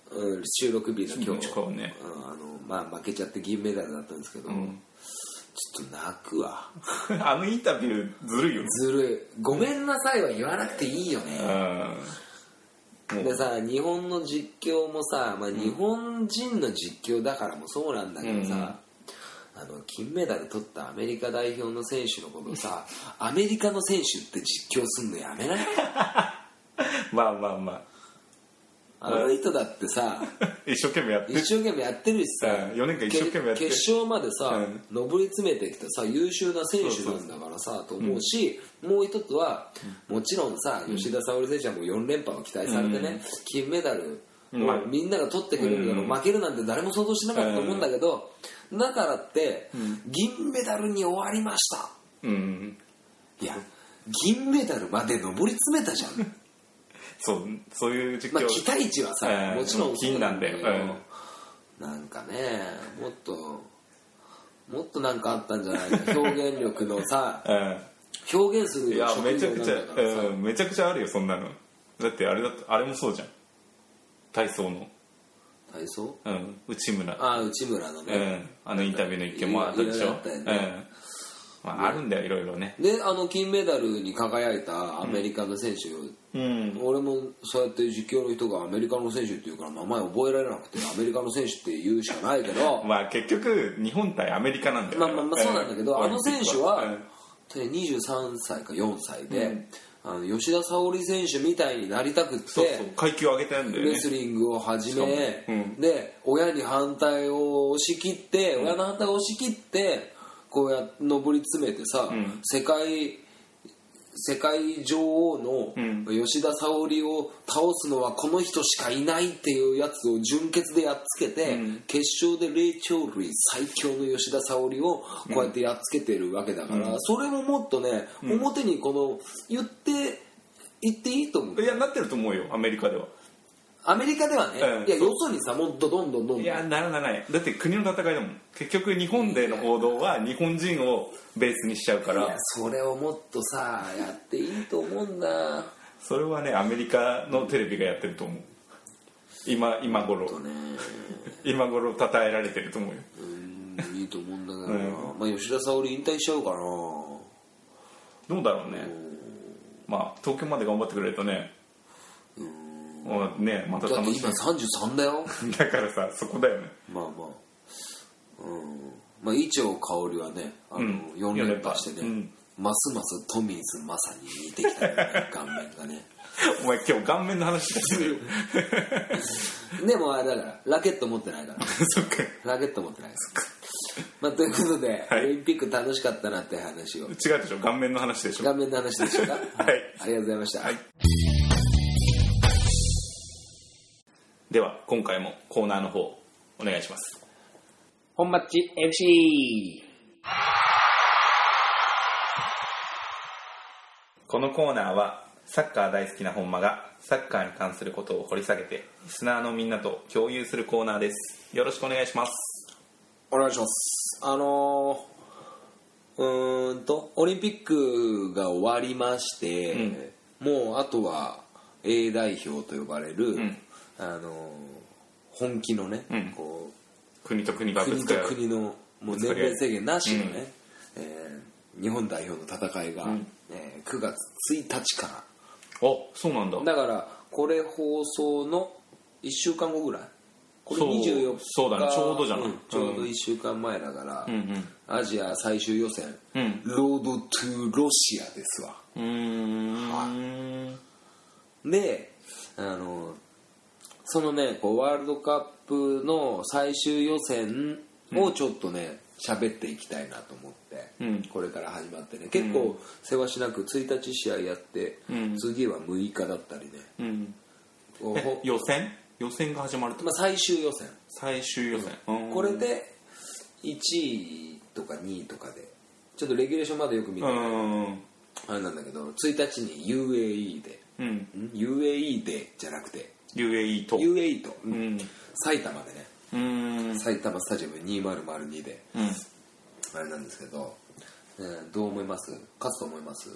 うん、収録日の今日、 ね、 うん、あのまあ、負けちゃって銀メダルだったんですけど、うん、ちょっと泣くわあのインタビューずるいよね。 ずるい。ごめんなさいは言わなくていいよね、うん、でさ、日本の実況もさ、まあ、日本人の実況だからもそうなんだけどさ、うん、あの金メダル取ったアメリカ代表の選手のことをさアメリカの選手って実況すんのやめないまあまあまあ、 あの人だってさ一生懸命やってる一生懸命やってるしさ、 うん、よねんかん一生懸命やってる、 決勝までさ、うん、上り詰めてきたさ優秀な選手なんだからさと思うし、うん、もう一つは、うん、もちろんさ吉田沙保里選手はもうよん連覇を期待されてね、うん、金メダルをみんなが取ってくれるけど、うん、負けるなんて誰も想像しなかったと思うんだけど、うん、だからって、うん、銀メダルに終わりました、うん、いや銀メダルまで上り詰めたじゃんそうそういう実況、 まあ、期待値はさ、えー、もちろん金なんだよ、 うん、なんかねもっともっとなんかあったんじゃないか表現力のさ、うん、表現するいやめちゃくちゃ、うん、めちゃくちゃあるよそんなの。だってあれだってあれもそうじゃん、体操の体操、 うん、内村あ内村のね、 うん、あのインタビューの一件もあったでしょ、ね、うんまあ、あるんだよいろいろね。 であの金メダルに輝いたアメリカの選手、うん、俺もそうやって実況の人がアメリカの選手っていうから名前覚えられなくてアメリカの選手って言うしかないけどまあ結局日本対アメリカなんだよ、ね、 まあまあまあそうなんだけど、うん、あの選手は、うん、にじゅうさんさいかよんさいで、うんあの吉田沙保里選手みたいになりたくってそうそう階級を上げたんだよね、 レスリングを始め、うん、で親に反対を押し切って、うん、親の反対を押し切ってこうやって上り詰めてさ、うん、世界世界女王の吉田沙保里を倒すのはこの人しかいないっていうやつを純潔でやっつけて、うん、決勝で霊長類最強の吉田沙保里をこうやってやっつけてるわけだから、うん、それももっとね、うん、表にこの言って言っていいと思う。 いやなってると思うよアメリカでは。 アメリカではね、うん、いやよそにさもっとどんどんどんどんいやならないだって国の戦いだもん。結局日本での報道は日本人をベースにしちゃうから。 いやそれをもっとさやっていいと思うんだ。 それはねアメリカのテレビがやってると思う。今今頃、ね、今頃称えられてると思うよ。 うんいいと思うんだけどな、うんまあ、吉田沙保里引退しちゃうかな。どうだろうね。まあ東京まで頑張ってくれるとね。うんね、また楽しみ。 今さんじゅうさんだよだからさそこだよね。 まあまあうんまあ伊調馨はねあの、うん、よん連覇してね、うん、ますますトミーズまさに似てきた、ね、顔面がねお前今日顔面の話してるよでもあれだからラケット持ってないからそっかラケット持ってないそっかまあ、ということで、はい、オリンピック楽しかったなって話を。 違うでしょ顔面の話でしょ。 顔面の話でしょうかはい、ありがとうございました、はい。 では今回もコーナーの方お願いします。 本マッチ エフシー。 このコーナーはサッカー大好きな本間がサッカーに関することを掘り下げてリスナーのみんなと共有するコーナーです。よろしくお願いします。 お願いします。あのー、うーんとオリンピックが終わりまして、うん、もうあとは A 代表と呼ばれる、うんあの本気のね、うん、こう国と国がぶつかり合う国と国のもう年齢制限なしのね、うんえー、日本代表の戦いが、うんえー、くがつついたちから。 あそうなんだ。 だからこれ放送のいっしゅうかんごぐらいこれにじゅうよっかそうだねちょうどじゃない、うん、 ちょうどいっしゅうかんまえだから、うんうん、アジア最終予選、うん、ロードトゥロシアですわ。うーん、はい、であのそのねこうワールドカップの最終予選をちょっとね喋っていきたいなと思って、うん、これから始まってね結構せわしなくついたち試合やって、うん、次はむいかだったりね、うん、 予選予選が始まると、 まあ、最終予選最終予選、 うん、これでいちいとかにいとかでちょっとレギュレーションまでよく見てないあれなんだけどついたちに ユーエーイー で、うん、ユーエーイー でじゃなくてユーエーイー とユーエーイー と、うん、埼玉でねうん埼玉スタジアムにせんにで、うん、あれなんですけど、えー、どう思います勝つと思います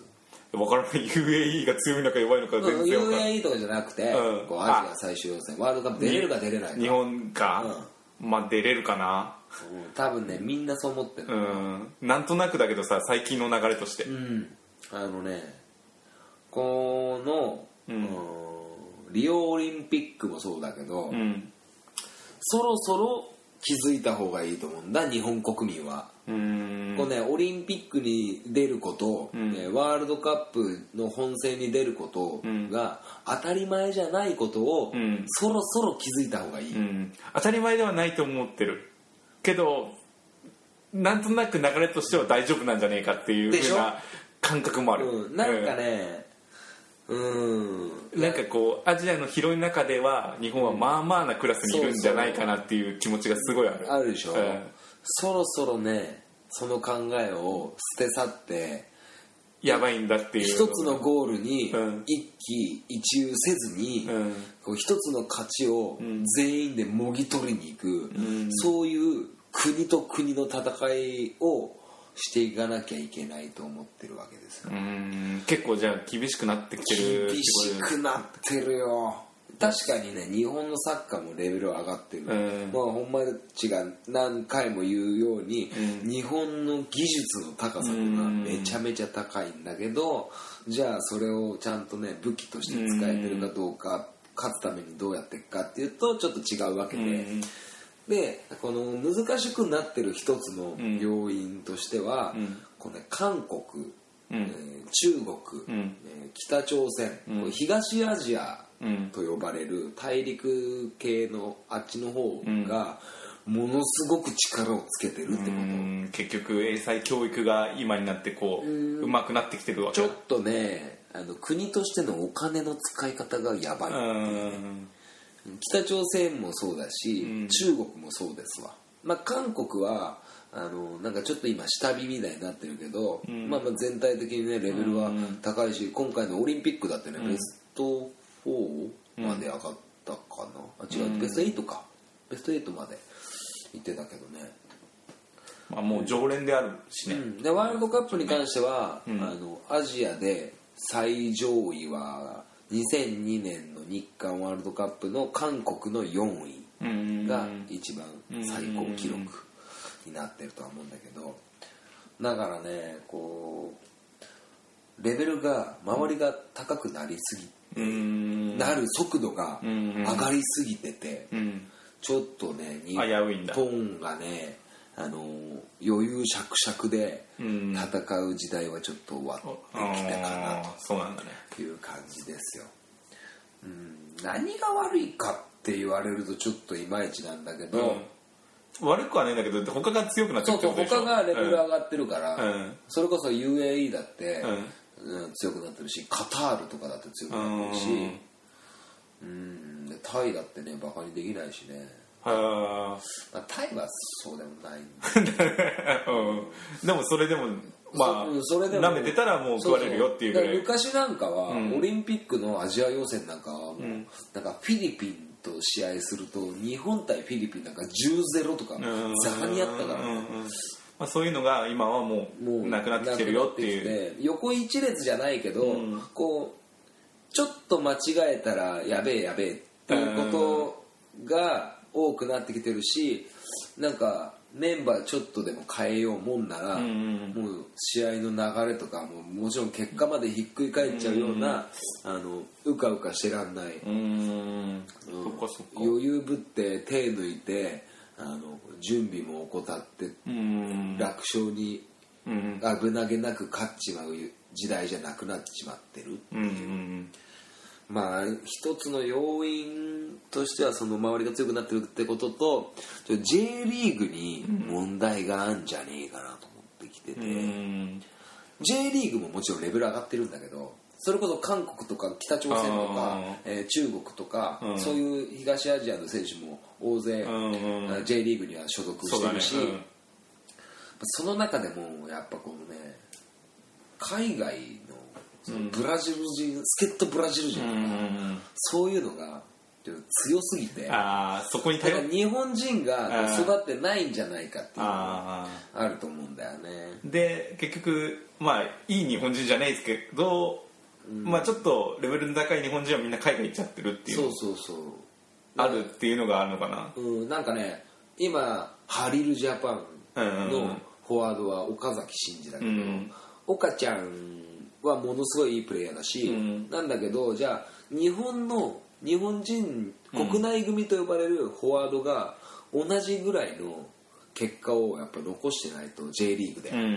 分からない ユーエーイー が強いのか弱いのか全然分からない、 ユーエーイー とかじゃなくて、うん、こうアジア最終予選ワールドカップ出れるか出れないか日本か、うん、まあ出れるかな、 うん、多分ねみんなそう思ってる、 うん、なんとなくだけどさ最近の流れとして、 うん、あのねこの、うん、リオオリンピックもそうだけど、うん、そろそろ気づいた方がいいと思うんだ日本国民は。うーんこうね、オリンピックに出ること、うん、ワールドカップの本戦に出ることが当たり前じゃないことを、うん、そろそろ気づいた方がいい、うん、 当たり前ではないと思ってるけどなんとなく流れとしては大丈夫なんじゃねえかっていう風な感覚もある、 うん、なんかね、うんなんかこうアジアの広い中では日本はまあまあなクラスにいるんじゃないかなっていう気持ちがすごいある。 あるでしょ、うん、そろそろねその考えを捨て去ってやばいんだっていう一つのゴールに一喜一憂せずに、うん、こう一つの勝ちを全員でもぎ取りに行く、うん、そういう国と国の戦いをしていかなきゃいけないと思ってるわけですよ。 うーん結構じゃあ厳しくなってきてる。 厳しくなってるよ。確かにね日本のサッカーもレベル上がってる、まあ本間ちが何回も言うように、うん、日本の技術の高さっていうのはめちゃめちゃ高いんだけど、じゃあそれをちゃんとね武器として使えてるかどうか、勝つためにどうやっていくかっていうとちょっと違うわけで、でこの難しくなってる一つの要因としては、うんこのね、韓国、うんえー、中国、うんえー、北朝鮮、うん、東アジアと呼ばれる大陸系のあっちの方がものすごく力をつけてるってこと、うん、 結局英才教育が今になってこううまくなってきてるわけちょっとねあの国としてのお金の使い方がやばいっていうね北朝鮮もそうだし、うん、中国もそうですわ、まあ、韓国はあのなんかちょっと今下火みたいになってるけど、うんまあ、まあ全体的にねレベルは高いし、うん、今回のオリンピックだってね、うん、ベストフォーまで上がったかな、あ違う、うん、ベストエイトかベストエイトまで行ってたけどね、 まあ、もう常連であるしね、うん、 でワールドカップに関しては、うん、あのアジアで最上位はにせんにねんの日韓ワールドカップの韓国のよんいが一番最高記録になってるとは思うんだけど、だからねこうレベルが周りが高くなりすぎてなる速度が上がりすぎててちょっとね日本がねあの余裕しゃくしゃくで戦う時代はちょっと終わってきたかなという感じですよ。うん、何が悪いかって言われるとちょっといまいちなんだけど、 うん、悪くはないんだけど他が強くなってるってことでしょ。 そうそう他がレベル上がってるから、うん、それこそ ユーエーイー だって、うんうん、強くなってるしカタールとかだって強くなってるし、うん、でタイだってねバカにできないしね。はまあ、タイはそうでもないんだ、 うん、でもそれでもまあそれでも舐めてたらもう食われるよっていうぐらい。 昔なんかは、うん、オリンピックのアジア予選なんかはもう、うん、なんかフィリピンと試合すると日本対フィリピンなんか じゅうたいゼロ とかざらにあったからね、うんうんうんまあ、そういうのが今はもうなくなってきてるよっていう。 横一列じゃないけど、うん、こうちょっと間違えたらやべえやべえっていうことが多くなってきてるし、なんかメンバーちょっとでも変えようもんなら、うんうん、もう試合の流れとかももちろん結果までひっくり返っちゃうような、うんうん、あのうかうかしてらんない、うんうん、余裕ぶって手抜いてあの準備も怠って、うん、楽勝に危なげなく勝っちまう時代じゃなくなっちまってるっていう、うんうんまあ一つの要因としてはその周りが強くなってるってことと J リーグに問題があるんじゃねえかなと思ってきてて、うん、J リーグももちろんレベル上がってるんだけどそれこそ韓国とか北朝鮮とか、えー、中国とか、うん、そういう東アジアの選手も大勢、うん、J リーグには所属してるし そ,、ねうん、その中でもやっぱこのね海外のそのブラジル人、うん、助っ人ブラジル人とか、うん、そういうのが強すぎて、 あそこに頼日本人が育ってないんじゃないかっていうのがあると思うんだよね。 で結局まあいい日本人じゃないですけど、うん、まあちょっとレベルの高い日本人はみんな海外行っちゃってるっていう、 そうそうそうあるっていうのがあるのかな。 うん、なんかね今ハリルジャパンのフォワードは岡崎慎司だけど、うん、岡ちゃんはものすごいいいプレーヤーだし、うん、なんだけどじゃあ日本の日本人国内組と呼ばれるフォワードが同じぐらいの結果をやっぱ残してないと J リーグで、うんうんうん、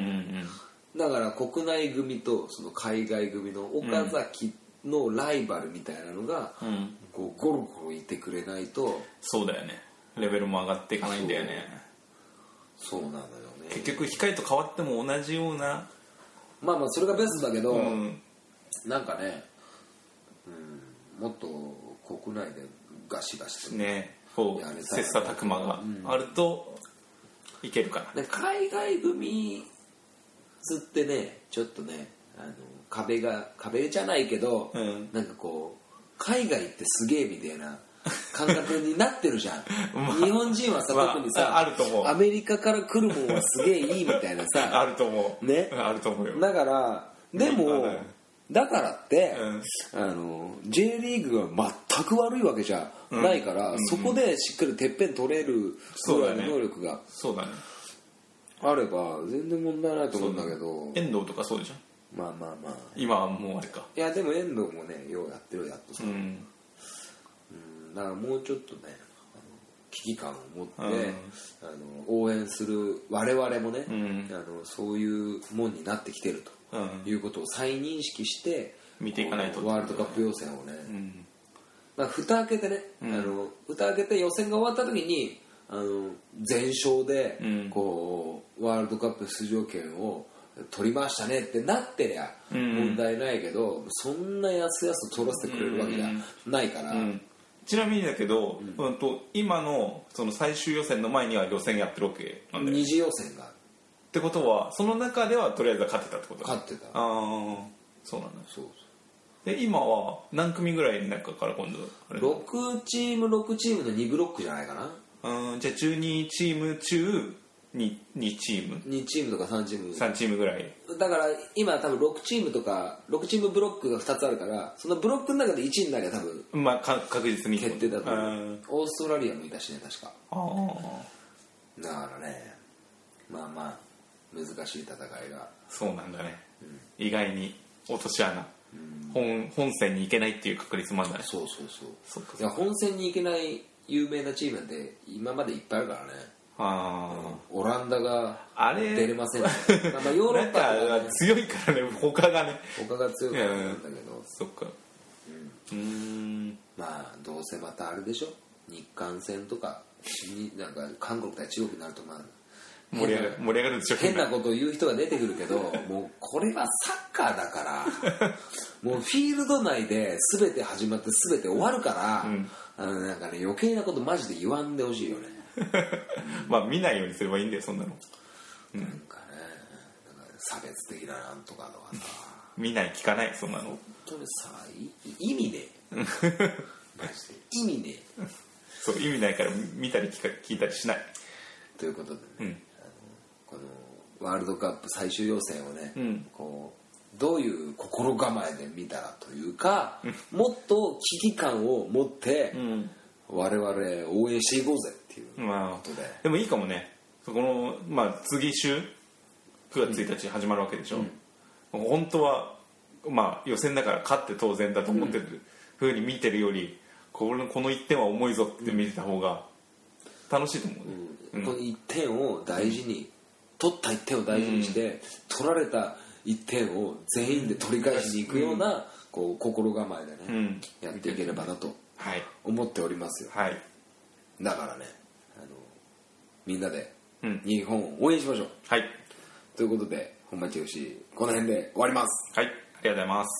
だから国内組とその海外組の岡崎のライバルみたいなのが、うん、こうゴロゴロいてくれないと、 そうだよね、レベルも上がっていかないんだよね。 そうなんだよね。 結局控えと変わっても同じような、 まあまあそれがベストだけど、うん、なんかね、うん、もっと国内でガシガシね、こう切磋琢磨があるといけるかな、 うん、海外組つってねちょっとねあの壁が壁じゃないけど、うん、なんかこう海外ってすげえみたいな感覚になってるじゃん、まあ、日本人はさ、まあ、特にさあると思う、 アメリカから来るもんはすげえいいみたいなさあると思うね、 あると思うよ。 だからでもだからって、うん、あの J リーグが全く悪いわけじゃないから、うん、そこでしっかりてっぺん取れるぐらいの能力がそうだね、 あれば全然問題ないと思うんだけど、 遠藤とかそうでしょ。 まあまあまあ今はもうあれか。 いやでも遠藤もねようやってるやっとさ、うんうん、だからもうちょっとねあの危機感を持って、うん、あの応援する我々もね、うん、あのそういうもんになってきてると、うん、いうことを再認識して見ていかないと、 ワールドカップ予選をね、うんまあ、蓋開けてね、うん、あの蓋開けて予選が終わった時にあの全勝で、うん、こうワールドカップ出場権を取りましたねってなってりゃ問題ないけど、うん、そんなやすやす取らせてくれるわけじゃないから、うんうん、 ちなみにだけど、うんうん、と今 の, その最終予選の前には予選やってるわけなんだよ。 二次予選がってことはその中ではとりあえず勝ってたってことだ。 勝ってた。 ああそうなんだ。 そうそうで今は何組ぐらいの中から今度ろくチームろくチームのにブロックじゃないかな。 うんじゃあじゅうにチーム中 2, 2チームにチームとかさんチームさんチームぐらいだから今多分ろくチームとかろくチームブロックがふたつあるからそのブロックの中でいちいになりゃ多分まあ確実に決定だと思う。オーストラリアもいたしね確か。 あだからねまあまあ難しい戦いがそうなんだね、うん、意外に落とし穴、うん、本, 本戦に行けないっていう確率もあるんだね。 そうそうそうそうか。いや本戦に行けない有名なチームなんて今までいっぱいあるからね。 あうん、オランダが出れません、 ね、まあまあヨーロッパとか、ね、強いからね他がね他が強いからなんだけど、 うん、そっかうん、うんまあどうせまたあれでしょ日韓戦とかになんか韓国対中国になるとまあ盛り上がる盛り上がるんでしょ。 変なことを言う人が出てくるけどもうこれはサッカーだからもうフィールド内で全て始まって全て終わるから、うん、あのなんかね余計なことマジで言わんでほしいよねまあ見ないようにすればいいんだよそんなの、 うん、なんかねなんか差別的ななんとかとかさ見ない聞かないそんなの本当にさ意味ねえマジで意味ねえそう意味ないから見たり聞か聞いたりしないということでね、 うん、あのこのワールドカップ最終予選をね、うん、こうどういう心構えで見たらというか、うん、もっと危機感を持って、うん我々応援していこうぜっていうことで、まあ、でもいいかもねそこの、まあ、次週くがつついたち始まるわけでしょ、うん、本当は、まあ、予選だから勝って当然だと思ってるふうに見てるよりこの、このいってんは重いぞって見てた方が楽しいと思うね、 うんうん、このいってんを大事に、うん、取ったいってんを大事にして、うん、取られたいってんを全員で取り返しに行くような、うん、こう心構えでね、うん、やっていければなと思っておりますよ、 はい、 だからねあのみんなで日本を応援しましょう、 はい、 ということで本町よしこの辺で終わります。 はい、ありがとうございます。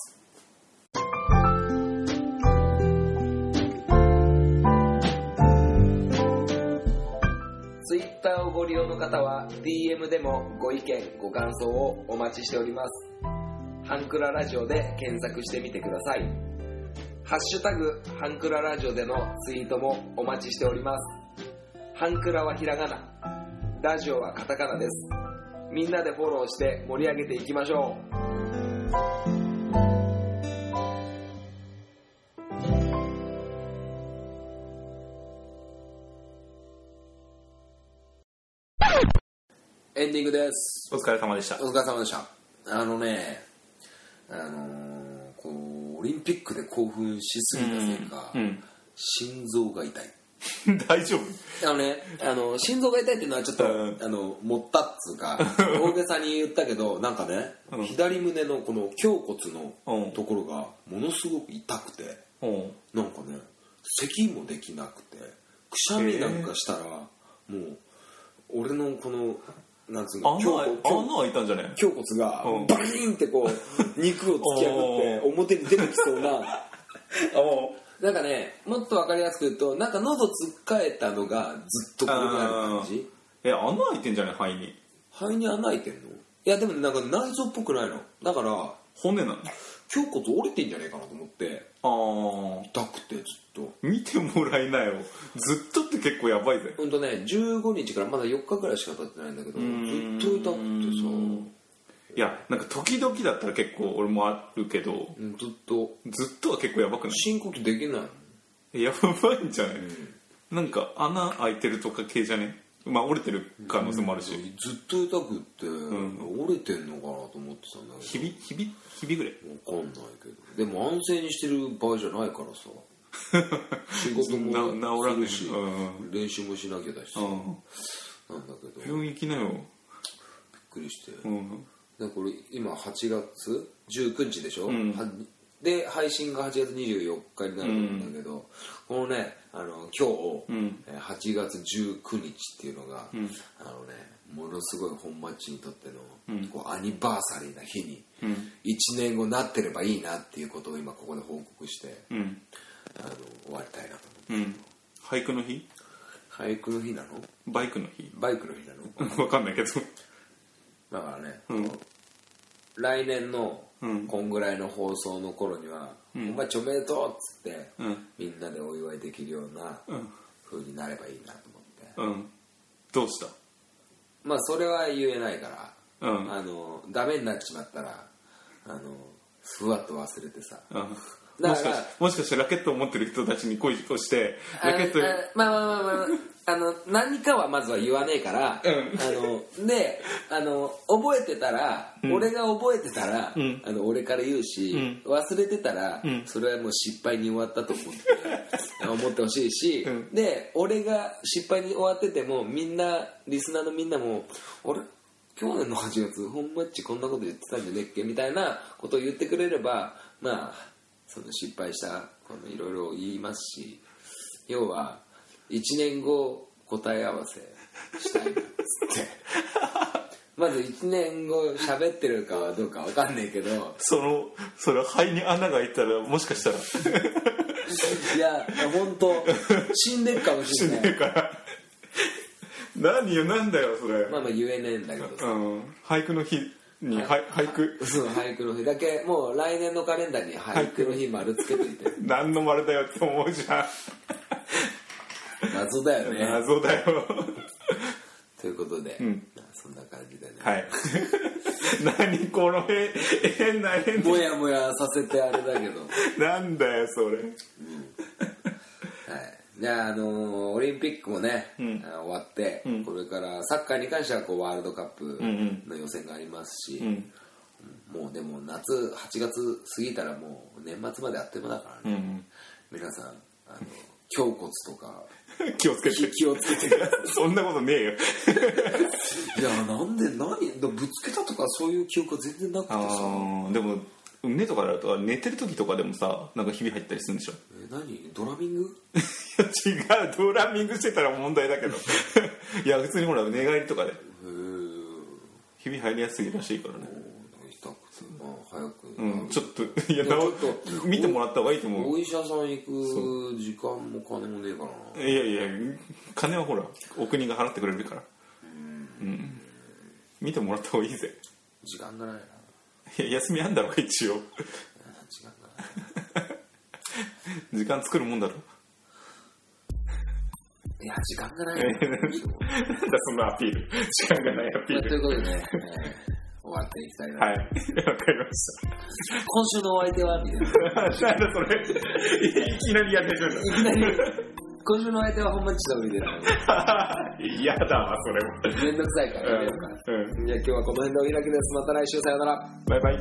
ツイッターをご利用の方は ディーエム でもご意見ご感想をお待ちしております。ハンクララジオで検索してみてください。 ハッシュタグハンクララジオでのツイートもお待ちしております。ハンクラはひらがな、ラジオはカタカナです。みんなでフォローして盛り上げていきましょう。エンディングです。 お疲れ様でした。 お疲れ様でした。あのね、あのー、こうオリンピックで興奮しすぎたせいか、うんうん、心臓が痛い。 大丈夫？あのね、あの心臓が痛いっていうのはちょっと、うん、あの持ったっつうか大げさに言ったけど、なんかね、うん、左胸のこの胸骨のところがものすごく痛くて、うん、なんかね咳もできなくて、くしゃみなんかしたらもう俺のこのなんつうの、 穴開いたんじゃね？ 胸骨がバリーンってこう肉を突き破って表に出てきそうななんかね、もっと分かりやすく言うと、なんか喉つっかえたのがずっとここにある感じ。 え、穴開いてんじゃない？肺に。 肺に穴開いてんの？いやでもなんか内臓っぽくないの。だから骨なの？ 胸骨折れてんじゃねえかなと思って。ああ。痛くてずっと。 見てもらえないよ。ずっとって結構やばいぜ。 ほんとね、じゅうごにちからまだよっかぐらいしか経ってないんだけど、ずっと痛くてさ。 いや、なんか時々だったら結構俺もあるけど、 うん、ずっとずっとは結構やばくない？ 深呼吸できない。 やばいんじゃない？うん、なんか穴開いてるとか系じゃね？まあ折れてる可能性もあるし、うん、 ずっと痛くって、うん、折れてんのかなと思ってたんだけど、 ひびひびひびぐらい分かんないけど、でも安静にしてる場合じゃないからさ仕事もするし、うん、練習もしなきゃだし、うん、なんだけど病院行きなよ。びっくりして、うん、でこれ今はちがつじゅうくにちでしょ、うん、で配信がはちがつにじゅうよっかになるんだけど、うん、このねあの今日、うん、はちがつじゅうくにちっていうのが、うん、あのねものすごい本町にとっての、うん、こうアニバーサリーな日に、うん、いちねんごなってればいいなっていうことを今ここで報告して、うん、あの終わりたいなと思って、うん、 俳句の日？ 俳句の日なの？ バイクの日？ バイクの日なの？ 分かんないけどだからね、うん、来年のこんぐらいの放送の頃には、うん、お前ちょめでとうっつって、うん、みんなでお祝いできるような風になればいいなと思って、うん、 どうした？ まあそれは言えないから、うん、あのダメになっちまったらあのふわっと忘れてさ、うん、 もしかしもしかしてラケットを持ってる人たちに恋をしてラケットああまあまあまあまああの何かはまずは言わねえから、うん、あのであの覚えてたら、うん、俺が覚えてたら、うん、あの俺から言うし、うん、忘れてたら、うん、それはもう失敗に終わったと思って思ってほしいし、うん、で俺が失敗に終わっててもみんなリスナーのみんなも俺去年のはちがつ本マッチこんなこと言ってたんじゃねっけみたいなことを言ってくれればまあその失敗したいろいろ言いますし、要はいちねんご答え合わせしたいっつってまずいちねんご喋ってるかはどうか分かんないけどそのそれ肺に穴が開いたらもしかしたらいや本当死んでるかもしれない。死んでるから何よなんだよそれ。 まあまあ言えねえんだけどさ、うん、 俳句の日に、はい、俳句そう俳句の日だけもう来年のカレンダーに俳句の日丸つけといて何の丸だよって思うじゃん謎だよね。 謎だよということで、うん、そんな感じでね。 はい何この変な変なもやもやさせてあれだけどなんだよそれ、うん、はいじゃあ、あのー、オリンピックもね、うん、終わって、うん、これからサッカーに関してはこうワールドカップの予選がありますし、うんうん、もうでも夏はちがつ過ぎたらもう年末まであっという間だからね、うん、皆さんあの胸骨とか気をつけて気をつけてくださいそんなことねえよいやなんで何ぶつけたとかそういう記憶は全然なくてさ。 でも胸とかだと寝てる時とかでもさなんかひび入ったりするんでしょ。 え何ドラミングいや違うドラミングしてたら問題だけどいや普通にほら寝返りとかでひび入りやすいらしいからね。 痛くてまあ早く、 うん、ちょっといやちょっと見てもらった方がいいと思う。 お医者さん行く時間も金もねえからな。 いやいや金はほらお国が払ってくれるからうん、うん、見てもらった方がいいぜ。 時間がないな。 いや休みあんだろうか一応時間がない時間作るもんだろ。 いや時間がない。 なんだそんなアピール。時間がないアピール。 ということでね、えー、終わっていきたいな。 はい。わかりました。 今週のお相手はみたいな。 なんだそれ。いきなりやり始めた。 いきなり。今週の相手はほんまにちょっと見てない。 嫌だわ、それも。 めんどくさいからやめようか。うん。じゃあ今日はこの辺でお開きです。また来週さよなら。 バイバイ。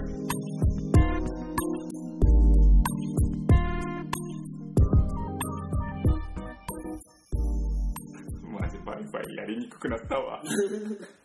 マジバイバイやりにくくなったわ。